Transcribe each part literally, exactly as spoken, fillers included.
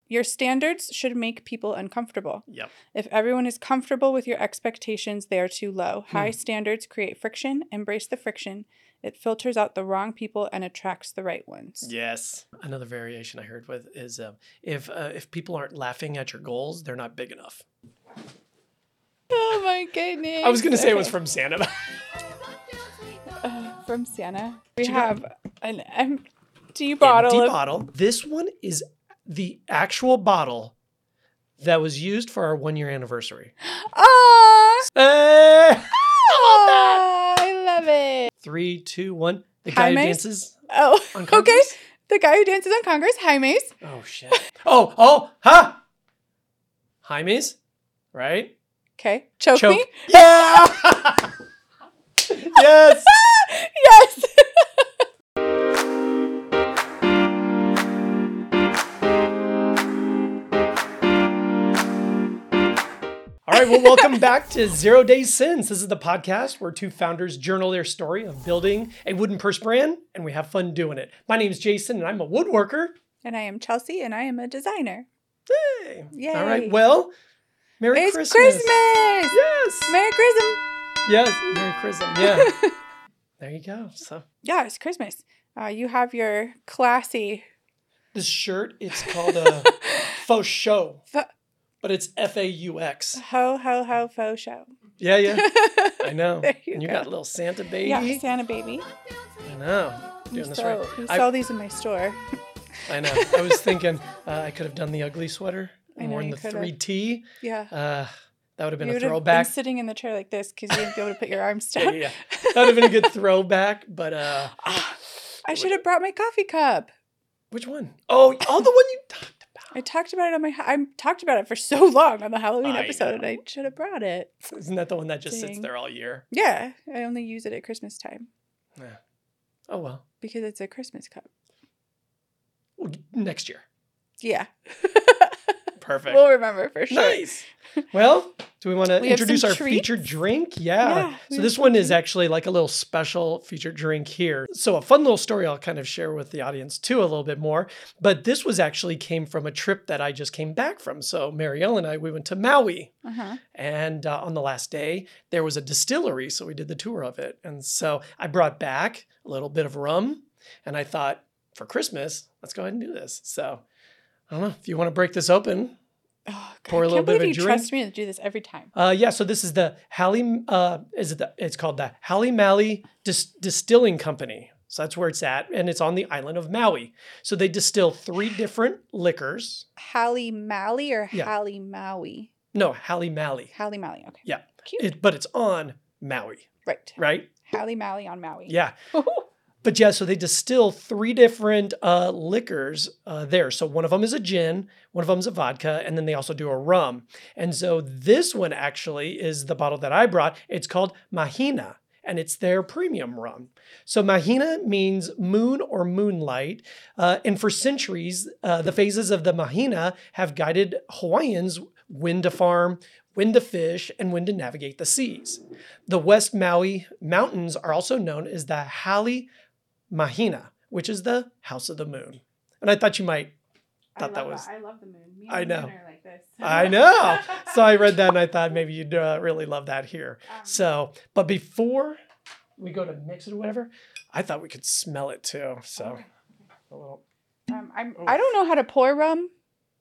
Your standards should make people uncomfortable. Yep. If everyone is comfortable with your expectations, they are too low. Hmm. High standards create friction. Embrace the friction. It filters out the wrong people and attracts the right ones. Yes. Another variation I heard with is um, if uh, if people aren't laughing at your goals, they're not big enough. Oh my goodness. I was going to say it was Okay. from Santa. Uh, from Santa. We What you got? have an empty bottle. Empty of- bottle. This one is the actual bottle that was used for our one year anniversary. Ah! Hey! Ah, I love it. Three, two, one. The guy who Jaime's? dances Oh, on okay. Congress? The guy who dances on Congress, Jaime's. Oh, shit. Oh, oh, huh? Jaime's, right? Okay. Choke, Choke. me. Yeah! Yes! Yes. All right, well, welcome back to Zero Days Since. This is the podcast where two founders journal their story of building a wooden purse brand, and we have fun doing it. My name's Jason, and I'm a woodworker. And I am Chelsea, and I am a designer. Hey. Yay. All right, well, Merry It's Christmas. Christmas. Yes. Merry Christmas. Yes, Merry Christmas. Yeah. There you go. So Yeah, it's Christmas. Uh, you have your classy. this shirt, it's called a faux show, Fo- but it's F A U X. Ho, ho, ho, faux show. Yeah, yeah. I know. There you and you go. got a little Santa baby. Yeah, Santa baby. I know. You Doing this sell, right. you I- sell these in my store. I know. I was thinking uh, I could have done the ugly sweater I and know, worn you the could've. three T. Yeah. Uh, that would have been You a would have been throwback. sitting in the chair like this because you wouldn't be able to put your arms Yeah, down. yeah, yeah. That would have been a good throwback. But uh, I should have brought my coffee cup. which one? Oh, oh, the one you talked about. I talked about it on my. I talked about it for so long on the Halloween I episode, and know. I should have brought it. Isn't that the one that just sits Dang. there all year? Yeah, I only use it at Christmas time Yeah. Oh well. because it's a Christmas cup. Well, next year. Yeah, Perfect. we'll remember for sure. Nice. Well, do we want to We have introduce some our treats? featured drink? Yeah. Yeah, we so have this some one is treats. actually like a little special featured drink here. So a fun little story I'll kind of share with the audience too a little bit more. But this was actually came from a trip that I just came back from. So Marielle and I, we went to Maui. Uh huh. And uh, on the last day, there was a distillery. So we did the tour of it. And so I brought back a little bit of rum. And I thought, for Christmas, let's go ahead and do this. So I don't know if you want to break this open. Oh, God, Pour a I little can't bit of believe a you drink. trust me to do this every time. Uh, yeah, so this is the Hallie, uh, is it the, it's called the Hallie Mally Dis- Distilling Company. So that's where it's at, and it's on the island of Maui. So they distill three different liquors. Hallie Mally or Yeah. Hallie Maui? No, Hallie Mally. Hallie Mally. Okay. Yeah, Cute. it, but it's on Maui, right. right? Hallie Mally on Maui. Yeah. But yeah, so they distill three different uh, liquors uh, there. So one of them is a gin, one of them is a vodka, and then they also do a rum. And so this one actually is the bottle that I brought. It's called Mahina, and it's their premium rum. So Mahina means moon or moonlight. Uh, and for centuries, uh, the phases of the Mahina have guided Hawaiians when to farm, when to fish, and when to navigate the seas. The West Maui Mountains are also known as the Hali Mahina, which is the house of the moon. And I thought you might thought that was I love the moon. Me I and the know. moon are like this. I know. So I read that and I thought maybe you'd uh, really love that here. Um, So, but before we go to mix it or whatever, I thought we could smell it too. So, a little. Um, I'm, I don't know how to pour rum.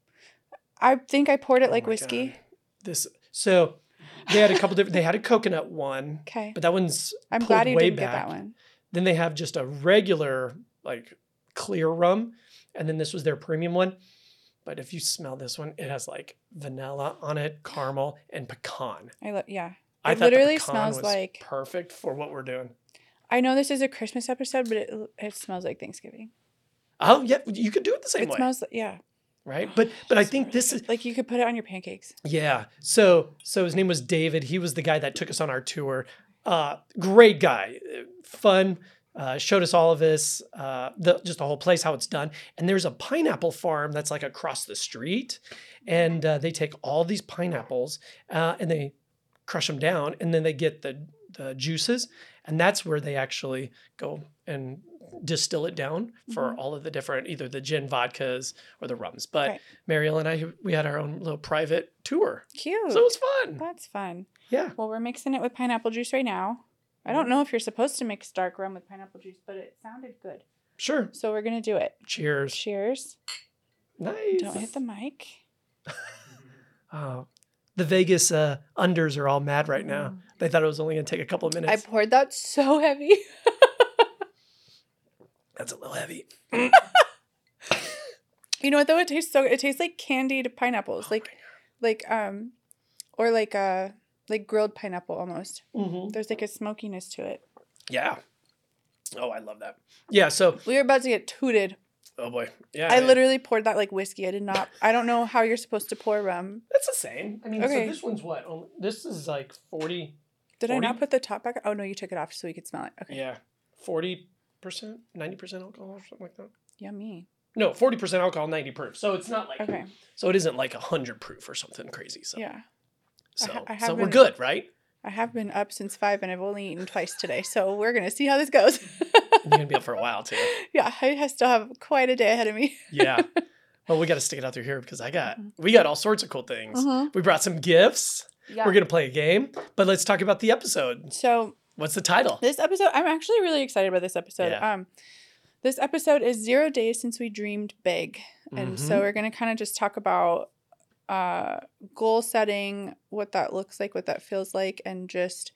I think I poured it Oh like my whiskey. God. This so they had a couple different. They had a coconut one, Okay. but that one's I'm pulled glad you way didn't back. get that one. Then they have just a regular like clear rum, and then this was their premium one. But if you smell this one, it has like vanilla on it, caramel, and pecan. I lo- yeah. I It thought the literally pecan smells was like. perfect for what we're doing. I know this is a Christmas episode, but it it smells like Thanksgiving. Oh yeah, you could do it the same It way, smells like yeah. right? But but I It's think really this good. is like you could put it on your pancakes. yeah. So so his name was David. He was the guy that took us on our tour. Uh, great guy, fun. Uh, showed us all of this, uh, the, just the whole place, how it's done. And there's a pineapple farm that's like across the street. And uh, they take all these pineapples uh, and they crush them down. And then they get the the juices, and that's where they actually go and distill it down for Mhm. all of the different, either the gin vodkas or the rums. But Right. Mariel and I, we had our own little private tour. Cute. So it was fun. That's fun. Yeah. Well, we're mixing it with pineapple juice right now. I don't know if you're supposed to mix dark rum with pineapple juice, but it sounded good. Sure. So we're going to do it. Cheers. Cheers. Nice. Don't hit the mic. Oh, the Vegas uh, unders are all mad right now. Mm. They thought it was only going to take a couple of I minutes. poured that so heavy. That's a little heavy. You know what though? It tastes so. It tastes like candied pineapples, Oh like, like um, or like uh, like grilled pineapple almost. Mm-hmm. There's like a smokiness to it. Yeah. Oh, I love that. Yeah. So, We were about to get tooted. oh boy. Yeah. I literally poured that like whiskey. I did not. I don't know how you're supposed to pour rum. That's the same. I mean, Okay. so this one's what? Oh, this is like forty. Did I forty? not put the top back? Oh no, you took it off so we could smell it. Okay. Yeah. forty percent, ninety percent alcohol or something like that. Yummy. No, forty percent alcohol, ninety proof. So it's not like, Okay. so it isn't like one hundred proof or something crazy. So, Yeah. so, ha- I so we're haven't- good, right? I have been up since five and I've only eaten twice today, so we're gonna see how this goes. And you're going to be up for a while too. Yeah, I still have quite a day ahead of me. Yeah. Well, we got to stick it out through here because I got, Mhm. we got all sorts of cool things. Mhm. We brought some gifts. Yeah. We're going to play a game, but let's talk about the episode. So What's the title? this episode, I'm actually really excited about this episode. Yeah. Um, this episode is zero days since we dreamed big, and so Mhm. we're gonna kind of just talk about uh, goal setting, what that looks like, what that feels like, and just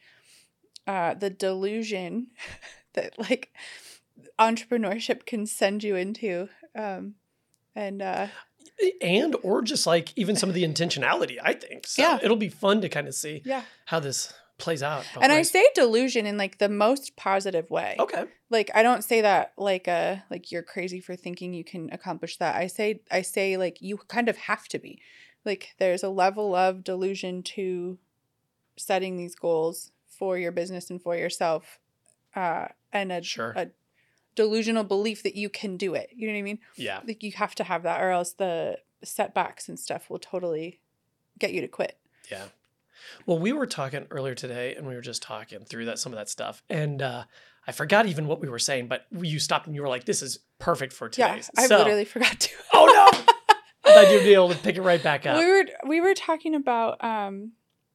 uh, the delusion that like entrepreneurship can send you into. Um, and uh, And, or just like even some of the intentionality, I think. So Yeah. it'll be fun to kind of see yeah, how this plays out. both and I ways. say delusion in like the most positive way. Okay. Like I don't say that like uh like you're crazy for thinking you can accomplish that. I say I say like you kind of have to be. Like there's a level of delusion to setting these goals for your business and for yourself, uh, and a, Sure. a delusional belief that you can do it. You know what I mean? Yeah. Like you have to have that, or else the setbacks and stuff will totally get you to quit. Yeah. Well, we were talking earlier today and we were just talking through that, some of that stuff. And uh, I forgot even what we were saying, but you stopped and you were like, this is perfect for Yeah, today. I So- literally forgot to. Oh no. I thought you'd be able to pick it right back up. We were we were talking about um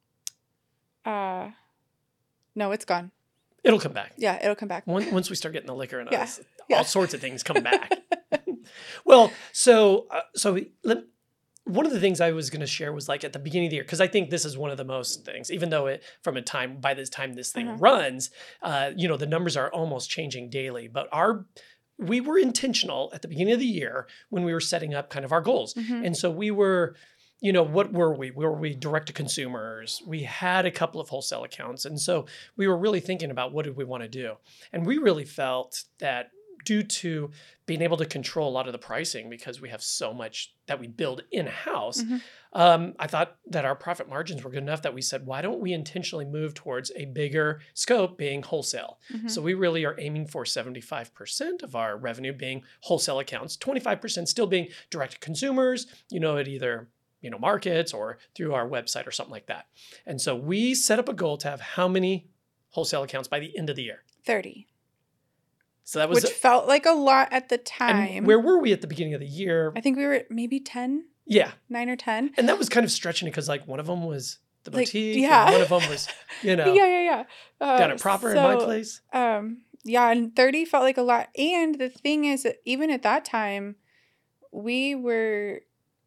uh no, it's gone. It'll come back. Yeah, it'll come back. Once, once we start getting the liquor in Yeah, us, yeah. all sorts of things come back. Well, so uh, so we- let, one of the things I was going to share was like at the beginning of the year, because I think this is one of the most things, even though it from a time by this time this thing Uh-huh. runs, uh, you know, the numbers are almost changing daily. But our we were intentional at the beginning of the year when we were setting up kind of our goals, Mhm. and so we were. You know, what were we? Were we direct to consumers? We had a couple of wholesale accounts. And so we were really thinking about what did we want to do? And we really felt that due to being able to control a lot of the pricing because we have so much that we build in-house, Mhm. um, I thought that our profit margins were good enough that we said, why don't we intentionally move towards a bigger scope being wholesale? Mhm. So we really are aiming for seventy-five percent of our revenue being wholesale accounts, twenty-five percent still being direct to consumers, you know, at either you know, markets or through our website or something like that. And so we set up a goal to have how many wholesale accounts by the end of the year. thirty. So that was, Which felt like a lot at the and time. where were we at the beginning of the year? I think we were at maybe ten, Yeah. nine or ten. And that was kind of stretching it because like one of them was the Like, boutique. yeah. And one of them was, you know, Yeah, yeah, yeah. Uh, down at Proper in my so, place. Um, yeah, and thirty felt like a lot. And the thing is that even at that time, we were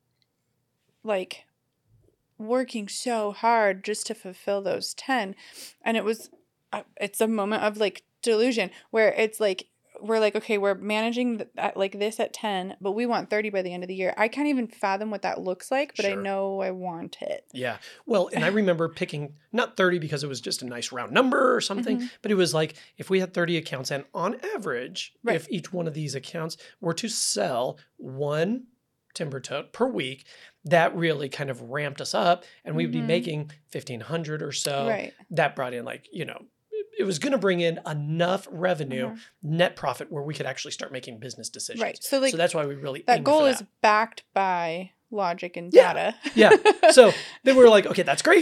like working so hard just to fulfill those ten. And it was, uh, it's a moment of like delusion where it's like, we're like, okay, we're managing th- at like this at ten, but we want thirty by the end of the year. I can't even fathom what that looks like, but I Sure. know I want it. Yeah. Well, and I remember picking not thirty because it was just a nice round number or something, Mhm. but it was like if we had thirty accounts and on average, Right. if each one of these accounts were to sell one timber tote per week, that really kind of ramped us up and we'd be Mhm. making fifteen hundred or so. Right. That brought in like, you know, it was going to bring in enough revenue, Uh-huh. net profit where we could actually start making business decisions. Right. So like so that's why we really that aimed goal for is that. backed by logic and Yeah. data. Yeah. So then we were like, okay, that's great.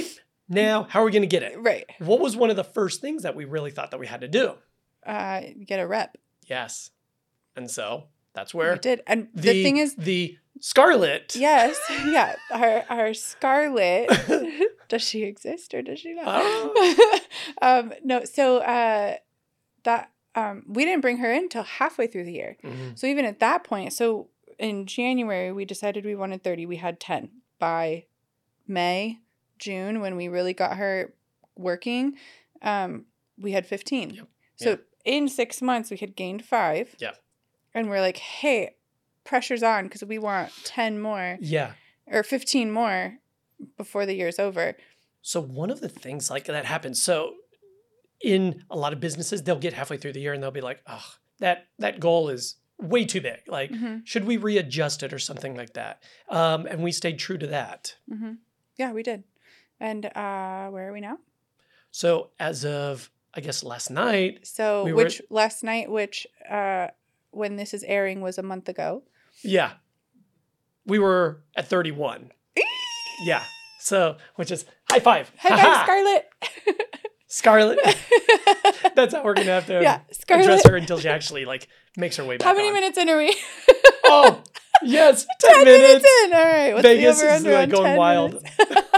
Now, how are we going to get it? Right. What was one of the first things that we really thought that we had to do? Uh, get a rep. Yes. And so that's We where did. And the, the, thing is, the Scarlet. yes, yeah, our our Scarlet. Does she exist or does she not? Oh. um, no, so uh, that um, we didn't bring her in until halfway through the year. Mm-hmm. So even at that point, so in January we decided we wanted thirty. We had ten by May, June when we really got her working. Um, we had fifteen. Yep. So Yeah. in six months we had gained five. Yeah. And we're like, hey, pressure's on because we want ten more. Yeah. Or fifteen more before the year's over. So one of the things like that happens. So in a lot of businesses, they'll get halfway through the year and they'll be like, oh, that, that goal is way too big. Like, Mm-hmm. should we readjust it or something like that? Um, and we stayed true to that. Mm-hmm. Yeah, we did. And uh, where are we now? So as of, I guess, last night. So we were- which last night, which uh, when this is airing was a month ago. Yeah. We were at thirty-one. Yeah. So, which is high five. High Ha-ha! five, Scarlett. Scarlett. That's how we're going to have to Yeah, address Scarlett. her until she actually like makes her way back How many on. minutes in are we? Oh, yes. ten, ten minutes. minutes in. All right. What's Vegas the is over-under like on going ten wild. minutes?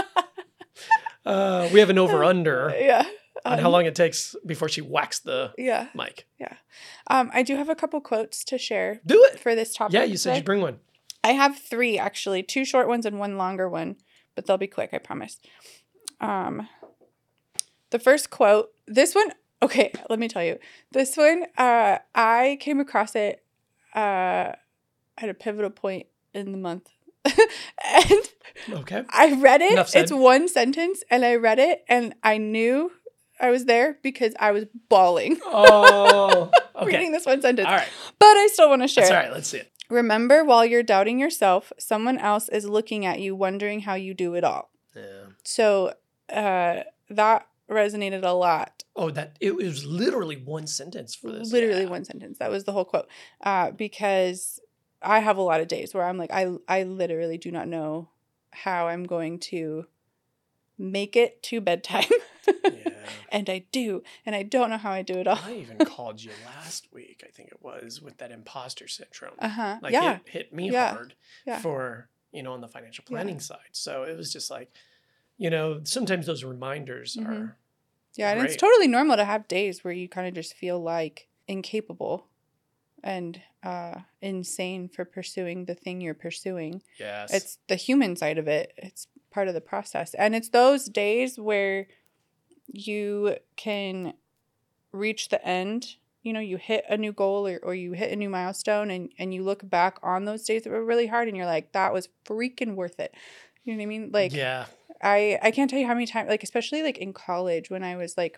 Uh, we have an over under Yeah. on how long it takes before she whacks the Yeah. mic. Um, I do have a couple quotes to share Do it. for this topic. Yeah, you said today. you'd bring one. I have three actually, two short ones and one longer one, but they'll be quick, I promise. Um, the first quote, this one, okay, let me tell you. This one, uh, I came across it uh, at a pivotal point in the month. And Okay. I read it. Enough said. It's one sentence, and I read it, and I knew I was there because I was bawling Oh, okay. reading this one sentence. All right. But I still want to share That's it. all right. Let's see it. Remember, while you're doubting yourself, someone else is looking at you, wondering how you do it all. Yeah. So uh, that resonated a lot. Oh, that it was literally one sentence for this. Literally Yeah. one sentence. That was the whole quote. Uh, because I have a lot of days where I'm like, I, I literally do not know how I'm going to make it to bedtime. Yeah. And I do. And I don't know how I do it all. I even called you last week, I think it was, with that imposter syndrome. Uh-huh. Like Yeah. it hit me Yeah. hard Yeah. for, you know, on the financial Yeah. planning side. So it was just like, you know, sometimes those reminders Mhm. are Yeah, and it's Great. totally normal to have days where you kind of just feel like incapable and uh, insane for pursuing the thing you're pursuing. yes. It's the human side of it. It's part of the process. And it's those days where you can reach the end. You know, you hit a new goal or, or you hit a new milestone and, and you look back on those days that were really hard and you're like, that was freaking worth it. You know what I mean? Like, yeah. I I can't tell you how many times, like especially like in college when I was like,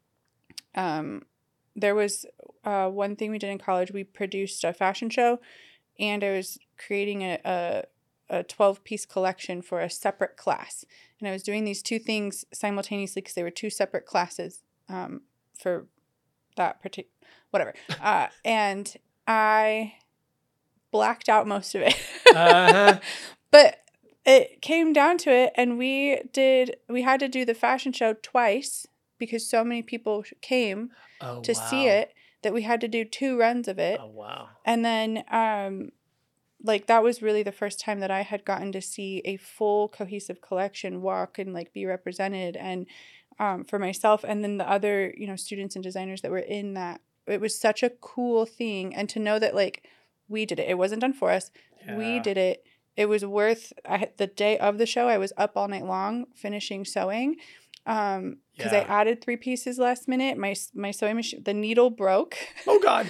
um, there was uh one thing we did in college. We produced a fashion show, and I was creating a a, a twelve piece collection for a separate class, and I was doing these two things simultaneously because they were two separate classes, um, for that particular whatever, uh, and I blacked out most of it, Uh-huh. but it came down to it, and we did we had to do the fashion show twice because so many people came Oh, to wow. see it that we had to do two runs of it. Oh, wow. And then um like that was really the first time that I had gotten to see a full cohesive collection walk and like be represented, and um for myself and then the other, you know, students and designers that were in that. It was such a cool thing, and to know that like we did it. It wasn't done for us. We Yeah. did it. It was worth I, had- the day of the show. I was up all night long finishing sewing, um, because I Yeah. added three pieces last minute. My s- my sewing machine, the needle broke, Oh, God.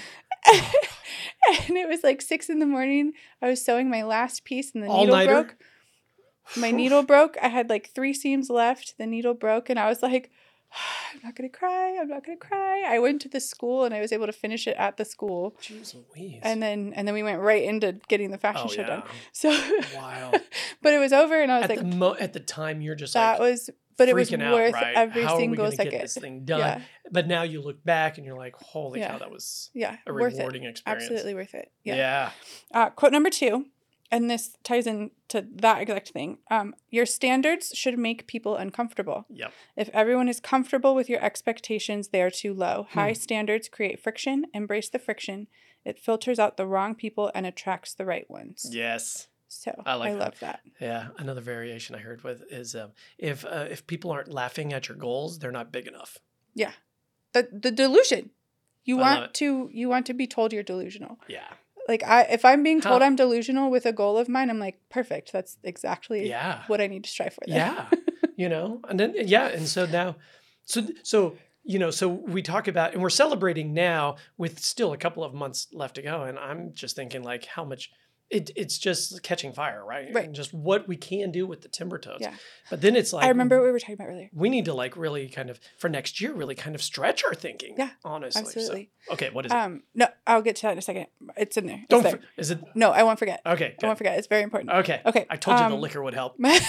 and it was like six in the morning. I was sewing my last piece, and the needle All-nighter? broke. My needle broke. I had like three seams left. The needle broke, and I was like, I'm not gonna cry. I'm not gonna cry. I went to the school, and I was able to finish it at the school. Jeez Louise. And then and then we went right into getting the fashion oh, show yeah. done. So Wow. but it was over, and I was At, like, the mo- at the time, you're just that like was, but it was freaking worth out, right? every How single are we gonna second. get this thing done? Yeah, But now you look back and you're like, holy Yeah. cow, that was yeah, a worth it. rewarding experience. Absolutely worth it. Yeah. Yeah. Uh, quote number two, and this ties into that exact thing. Um, your standards should make people uncomfortable. Yep. If everyone is comfortable with your expectations, they are too low. High Hmm. standards create friction. Embrace the friction. It filters out the wrong people and attracts the right ones. Yes. So I like I that. love that. Yeah. Another variation I heard with is um, if uh, if people aren't laughing at your goals, they're not big enough. Yeah. The the delusion. You I love want it. to you want to be told you're delusional. Yeah. Like I if I'm being told Huh. I'm delusional with a goal of mine, I'm like, perfect. That's exactly Yeah. what I need to strive for. Then. Yeah. You know, and then, yeah. And so now, so, so, you know, so we talk about, and we're celebrating now with still a couple of months left to go. And I'm just thinking like how much it, it's just catching fire, right? Right. And just what we can do with the timber totes. Yeah. But then it's like, I remember what we were talking about earlier. we need to like really kind of for next year, really kind of stretch our thinking. Yeah, Honestly. absolutely. So, okay. What is it? Um, no, I'll get to that in a second. It's in there. It's Don't, there. for, is it? No, I won't forget. Okay. I won't forget. It's very important. Good. Okay. Okay. I told you the um, liquor would help.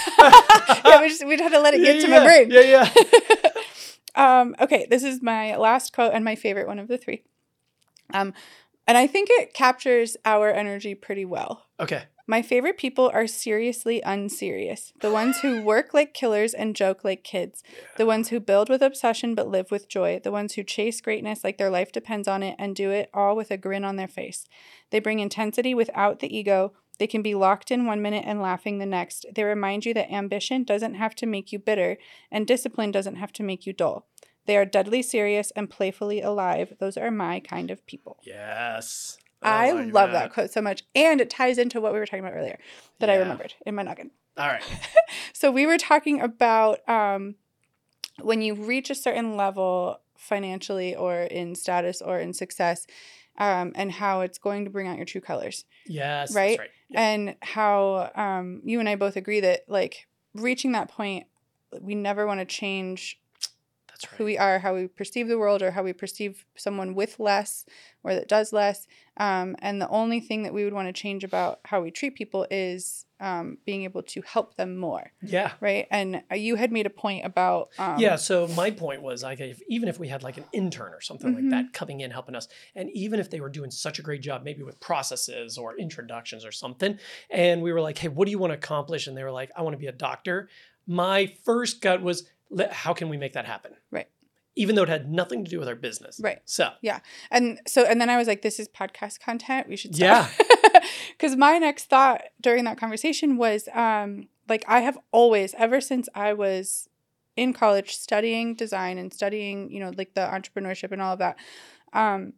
yeah, we just we'd have to let it get to yeah, my brain. Yeah. Yeah. um, okay, this is my last quote and my favorite one of the three. Um, and I think it captures our energy pretty well. Okay. My favorite people are seriously unserious. The ones who work like killers and joke like kids. The ones who build with obsession but live with joy. The ones who chase greatness like their life depends on it and do it all with a grin on their face. They bring intensity without the ego. They can be locked in one minute and laughing the next. They remind you that ambition doesn't have to make you bitter and discipline doesn't have to make you dull. They are deadly serious and playfully alive. Those are my kind of people. Yes. I like love that. quote so much. And it ties into what we were talking about earlier that I Yeah. remembered in my noggin. All right. So we were talking about um, when you reach a certain level financially or in status or in success, um, and how it's going to bring out your true colors. Yes. Right? That's right. Yeah. And how um, you and I both agree that like reaching that point, we never want to change That's right. who we are, how we perceive the world, or how we perceive someone with less or that does less. Um, and the only thing that we would want to change about how we treat people is um, being able to help them more. Yeah. Right. And you had made a point about. Um, Yeah. So my point was like, if, even if we had like an intern or something Mhm. like that coming in helping us, and even if they were doing such a great job, maybe with processes or introductions or something, and we were like, hey, what do you want to accomplish? And they were like, I want to be a doctor. My first gut was, let- how can we make that happen? Right. Even though it had nothing to do with our business. Right. So And so, and then I was like, this is podcast content. We should stop. Yeah. Because my next thought during that conversation was um, like, I have always, ever since I was in college studying design and studying, you know, like the entrepreneurship and all of that, um,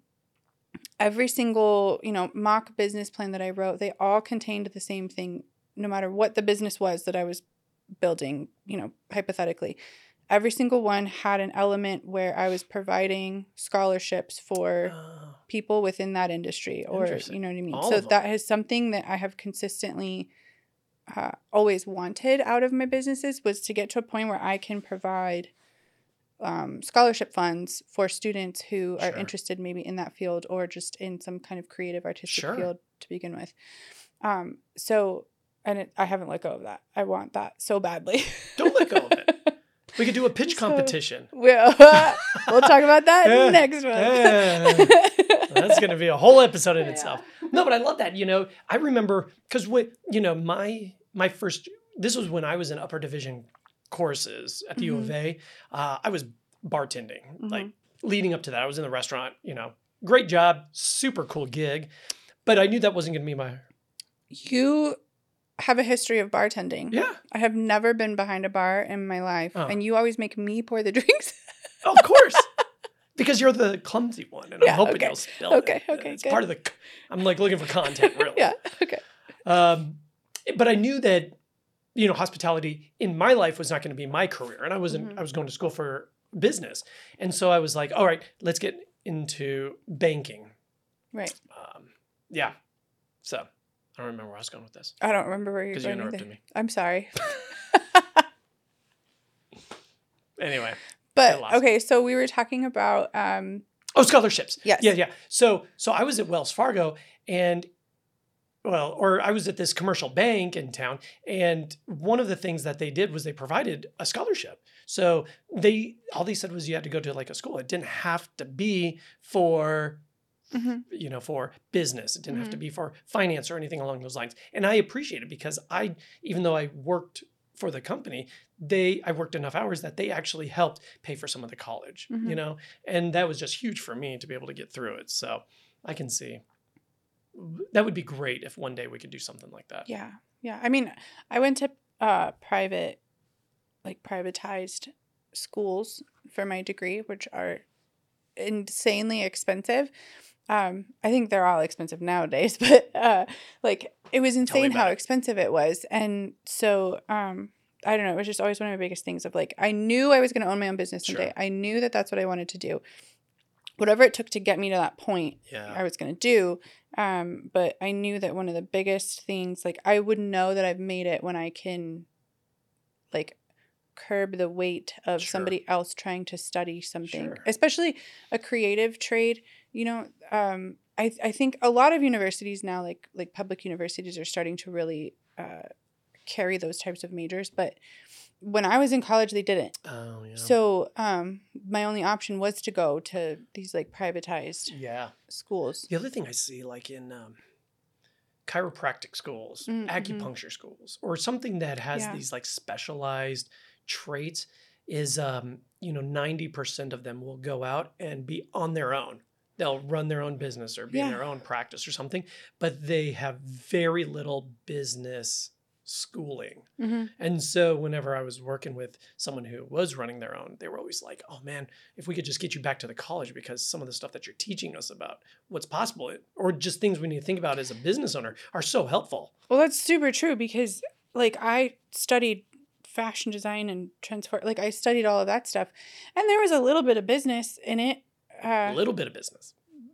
every single, you know, mock business plan that I wrote, they all contained the same thing, no matter what the business was that I was building, you know, hypothetically. Every single one had an element where I was providing scholarships for uh, people within that industry, or Interesting. you know what I mean. All So of them. that is something that I have consistently uh, always wanted out of my businesses, was to get to a point where I can provide um, scholarship funds for students who are Sure. interested maybe in that field or just in some kind of creative artistic Sure. field to begin with. Um, so, and it, I haven't let go of that. I want that so badly. Don't let go of it. We could do a pitch So- competition. we'll, we'll talk about that Yeah. next one. Yeah. That's going to be a whole episode in Yeah. itself. No, but I love that. You know, I remember because what you know, my my first. This was when I was in upper division courses at the U of A. Uh, I was bartending, Mhm. like leading up to that. I was in the restaurant. You know, great job, super cool gig, but I knew that wasn't going to be my. You have a history of bartending. Yeah, I have never been behind a bar in my life, Oh. and you always make me pour the drinks. of course. Because you're the clumsy one, and Yeah, I'm hoping okay. you'll spill Okay, it. okay, It's good. part of the. I'm like looking for content, really. Yeah. Okay. Um, but I knew that, you know, hospitality in my life was not going to be my career, and I wasn't. Mhm. I was going to school for business, and so I was like, all right, let's get into banking. Right. Um, yeah. So I don't remember where I was going with this I don't remember where you're because you going. interrupted Either. me. I'm sorry. Anyway. But lost. okay, so we were talking about um Oh, scholarships. Yes. Yeah, yeah. So, so I was at Wells Fargo, and well, or I was at this commercial bank in town, and one of the things that they did was they provided a scholarship. So they all they said was you had to go to like a school. It didn't have to be for Mhm. you know, for business. It didn't have to Mhm. be for finance or anything along those lines. And I appreciate it because I, even though I worked for the company, they, I worked enough hours that they actually helped pay for some of the college, you Mhm. know, and that was just huge for me to be able to get through it. So I can see that would be great if one day we could do something like that. Yeah. Yeah. I mean, I went to uh private, like privatized schools for my degree, which are insanely expensive. Um, I think they're all expensive nowadays, but uh, like it was Tell me insane about how it. expensive it was, and so um, I don't know. It was just always one of my biggest things of like I knew I was going to own my own business someday. Sure. I knew that that's what I wanted to do. Whatever it took to get me to that point, Yeah. I was going to do. Um, but I knew that one of the biggest things, like I would know that I've made it when I can, like, curb the weight of Sure. somebody else trying to study something, Sure. especially a creative trade. You know, um, I I think a lot of universities now, like like public universities, are starting to really uh, carry those types of majors. But when I was in college, they didn't. Oh, yeah. So um, my only option was to go to these like privatized Yeah. schools. The other thing I see, like in um, chiropractic schools, Mm, mhm. acupuncture schools, or something that has Yeah. these like specialized traits, is um, you know, ninety percent of them will go out and be on their own. They'll run their own business or be in Yeah. their own practice or something, but they have very little business schooling. hmm And so whenever I was working with someone who was running their own, they were always like, oh man, if we could just get you back to the college, because some of the stuff that you're teaching us about what's possible or just things we need to think about as a business owner are so helpful. Well, that's super true because like I studied fashion design and transport, like I studied all of that stuff, and there was a little bit of business in it. A Uh, little bit of business.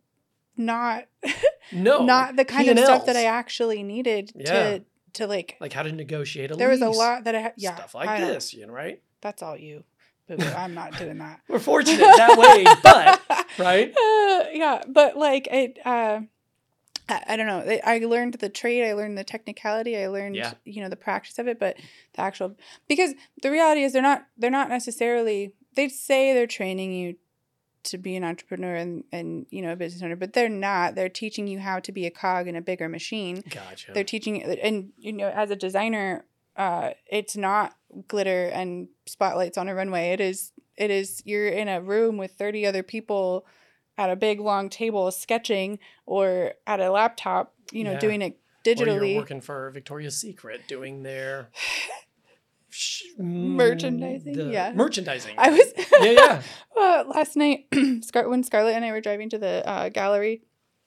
not No, not like the kind of stuff that I P and Ls. actually needed Yeah. to to like. Like how to negotiate a There was a lease. lot that I ha- yeah Stuff like I know. this, you know, right? That's all you, boo boo. I'm not doing that. We're fortunate that way, but right? Uh, yeah, but like it. Uh, I, I don't know. I I learned the trade. I learned the technicality. I learned Yeah. you know the practice of it, but the actual because the reality is they're not they're not necessarily. They say they're training you to be an entrepreneur and, and you know a business owner, but they're not. They're teaching you how to be a cog in a bigger machine. Gotcha. They're teaching and you know as a designer, uh, it's not glitter and spotlights on a runway. It is it is you're in a room with thirty other people at a big long table sketching or at a laptop, you know, Yeah. doing it Or you're digitally. working for Victoria's Secret doing their sh- Merchandising, the yeah. merchandising. I was yeah, yeah. uh, last night Scar- when Scarlett and I were driving to the uh, gallery,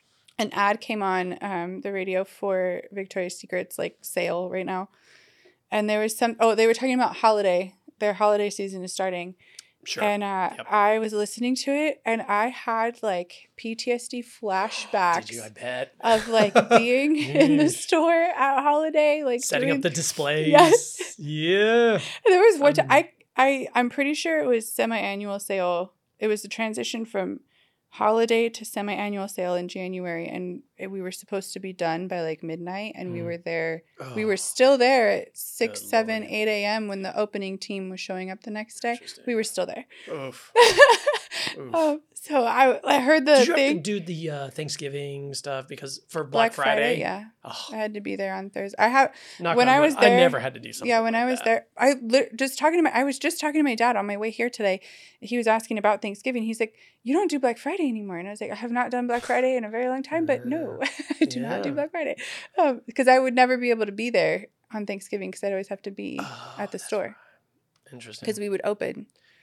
an ad came on um, the radio for Victoria's Secret's like sale right now, and there was some. Oh, they were talking about holiday. Their holiday season is starting, Sure. and uh, Yep. I was listening to it, and I had like P T S D flashbacks Did you? I bet. of like being in the Yeesh. store at holiday, like Setting doing, up the displays. Yes. Yeah. There was one time Um, I I I'm pretty sure it was semi-annual sale. It was the transition from holiday to semi-annual sale in January, and it- we were supposed to be done by like midnight, and we Mm. were there. We Oh, were still there at six, Good seven, Lord. eight a.m. when the opening team was showing up the next day. Interesting. We were still there. Oof. Oof. um, so I I heard the Did you have thing to do the uh, Thanksgiving stuff because for Black Black, Friday? Yeah, Oh, I had to be there on Thursday. I have knock when on I wood. was there- I never had to do something. yeah, when like I was that. there, I li- just talking to my, I was just talking to my dad on my way here today. He was asking about Thanksgiving. He's like, "You don't do Black Friday anymore," and I was like, "I have not done Black Friday in a very long time, but no, I do not do Yeah. Black Friday um, because I would never be able to be there on Thanksgiving because I'd always have to be Oh, at the that's store right. Interesting. because we would open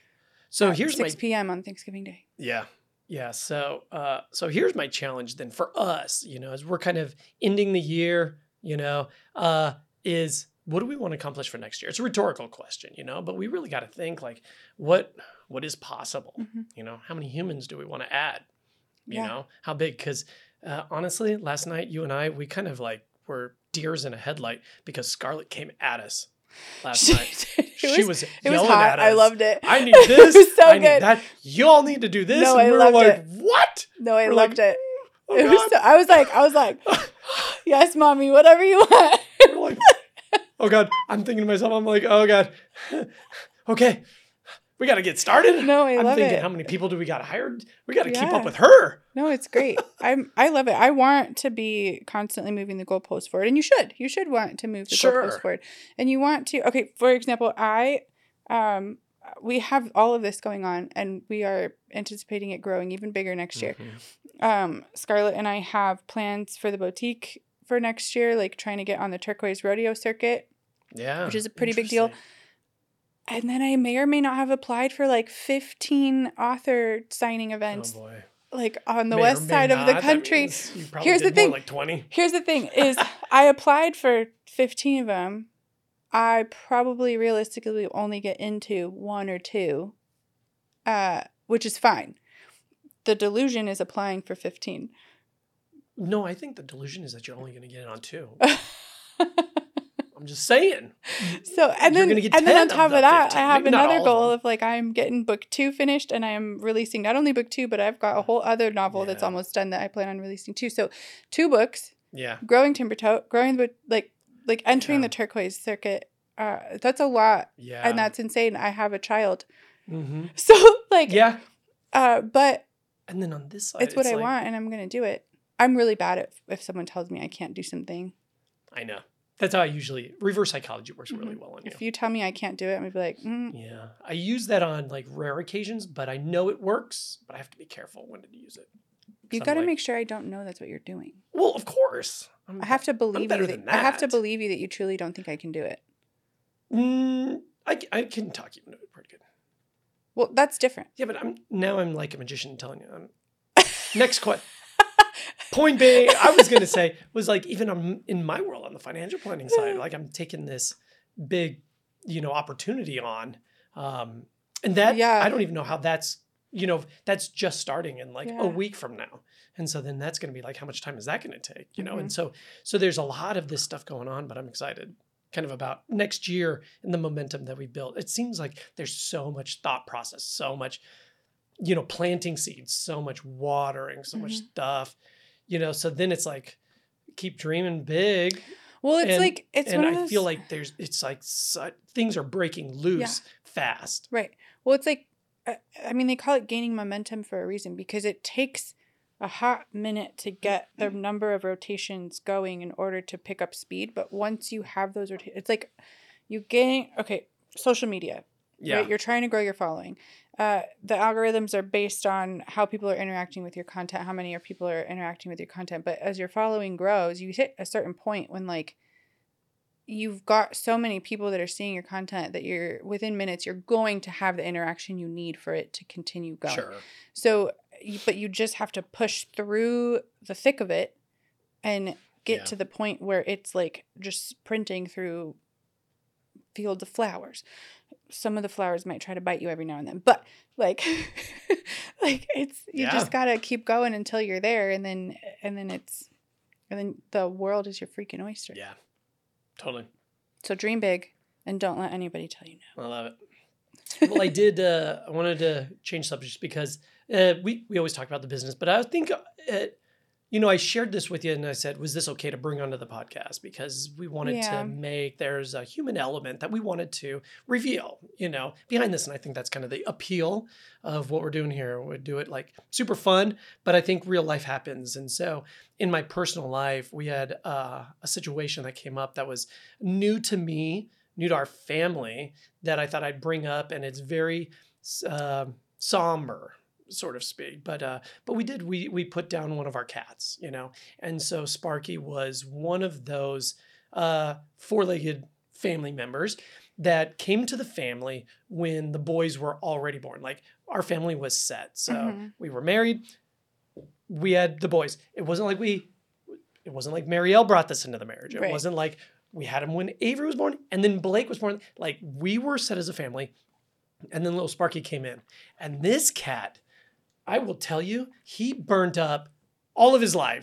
So at here's my six p.m. on Thanksgiving Day. Yeah. Yeah. So uh so here's my challenge then for us, you know, as we're kind of ending the year, you know, uh, is what do we want to accomplish for next year? It's a rhetorical question, you know, but we really got to think like what what is possible? Mhm. You know, how many humans do we want to add? You Yeah. know, how big? Because uh, honestly, last night you and I, we kind of like were deers in a headlight because Scarlett came at us last night. it She was, was it yelling was hot. at I us. loved it. I need it this. was so I need good. that. Y'all need to do this. No, and I we were loved like, it. what? No, I We're loved like, it. Oh, It was God. so, I was like, I was like, yes, mommy, whatever you want. We're like, oh God. I'm thinking to myself, I'm like, oh God. Okay. We got to get started. No, I I'm love thinking, it. how many people do we got hired? We got to keep Yeah. up with her. No, it's great. I'm I love it. I want to be constantly moving the goalpost forward, and you should. You should want to move the Sure. goalpost forward, and you want to. Okay, for example, I um we have all of this going on, and we are anticipating it growing even bigger next year. Mm-hmm. Um, Scarlett and I have plans for the boutique for next year, like trying to get on the Turquoise Rodeo circuit. Yeah. Which is a pretty big deal. And then I may or may not have applied for like fifteen author signing events. Oh boy. Like on the May west or may side of the not. That country. means you probably Here's did the thing. More like twenty. Here's the thing is I applied for fifteen of them. I probably realistically only get into one or two, uh, which is fine. The delusion is applying for fifteen. No, I think the delusion is that you're only going to get in on two. I'm just saying. So and You're then gonna get and then on ten top of of, the that, fifteen. I have Maybe not another all of goal them. of like I'm getting book two finished, and I am releasing not only book two, but I've got a whole other novel that's Yeah. almost done that I plan on releasing too. So two books, Yeah. growing timber tote, growing the like like entering Yeah. the turquoise circuit. Uh, that's a lot, Yeah. and that's insane. I have a child, Mm-hmm. so like Yeah. uh, but And then on this side, it's what I like, want, and I'm gonna do it. I'm really bad at if someone tells me I can't do something. I know. That's how I usually reverse psychology works really Mhm. well on you. If you tell me I can't do it, I'm gonna be like, mm, Yeah. I use that on like rare occasions, but I know it works, but I have to be careful when to use it. you I'm got to like- make sure I don't know that's what you're doing. Well, of course. I'm, I have to believe better you that, than I have to that. believe you that you truly don't think I can do it. Mm, I, I can talk you into it pretty good. Well, that's different. Yeah, but I'm now I'm like a magician telling you. I'm, next question. Point being, I was gonna say was like even I'm in my world on the financial planning side, like I'm taking this big, you know, opportunity on, um, and that Yeah. I don't even know how that's, you know, that's just starting in like Yeah. a week from now, and so then that's gonna be like how much time is that gonna take, you know? Mhm. And so so there's a lot of this stuff going on, but I'm excited, kind of about next year and the momentum that we built. It seems like there's so much thought process, so much, you know, planting seeds, so much watering, so much Mhm. stuff. You know, so then it's like keep dreaming big. Well, it's and, like it's and one of I those, feel like there's it's like su- things are breaking loose fast. right. Well, it's like I, I mean they call it gaining momentum for a reason because it takes a hot minute to get the number of rotations going in order to pick up speed. But once you have those rotations, it's like you gain. Okay, social media. Yeah. Right? You're trying to grow your following. Uh, the algorithms are based on how people are interacting with your content, how many of people are interacting with your content. But as your following grows, you hit a certain point when like you've got so many people that are seeing your content that you're within minutes, you're going to have the interaction you need for it to continue going. Sure. So, you- but you just have to push through the thick of it and get Yeah. to the point where it's like just sprinting through fields of flowers. Some of the flowers might try to bite you every now and then, but like, like it's, you Yeah. just gotta keep going until you're there. And then, and then it's, and then the world is your freaking oyster. Yeah. Totally. So dream big and don't let anybody tell you no. I love it. Well, I did. Uh, I wanted to change subjects because uh, we we always talk about the business, but I think, uh, you know, I shared this with you and I said, was this okay to bring onto the podcast? Because we wanted Yeah. to make there's a human element that we wanted to reveal, you know, behind this, and I think that's kind of the appeal of what we're doing here. We do it like super fun, but I think real life happens, and so in my personal life, we had uh, a situation that came up that was new to me, new to our family, that I thought I'd bring up, and it's very uh, somber, sort of speak. But uh, but we did we we put down one of our cats, you know, and so Sparky was one of those uh, four-legged family members that came to the family when the boys were already born. Like our family was set, so Mhm. we were married. We had the boys. It wasn't like we. It wasn't like Marielle brought this into the marriage. It Right. wasn't like we had him when Avery was born and then Blake was born. Like we were set as a family, and then little Sparky came in. And this cat, I will tell you, he burnt up all of his lives.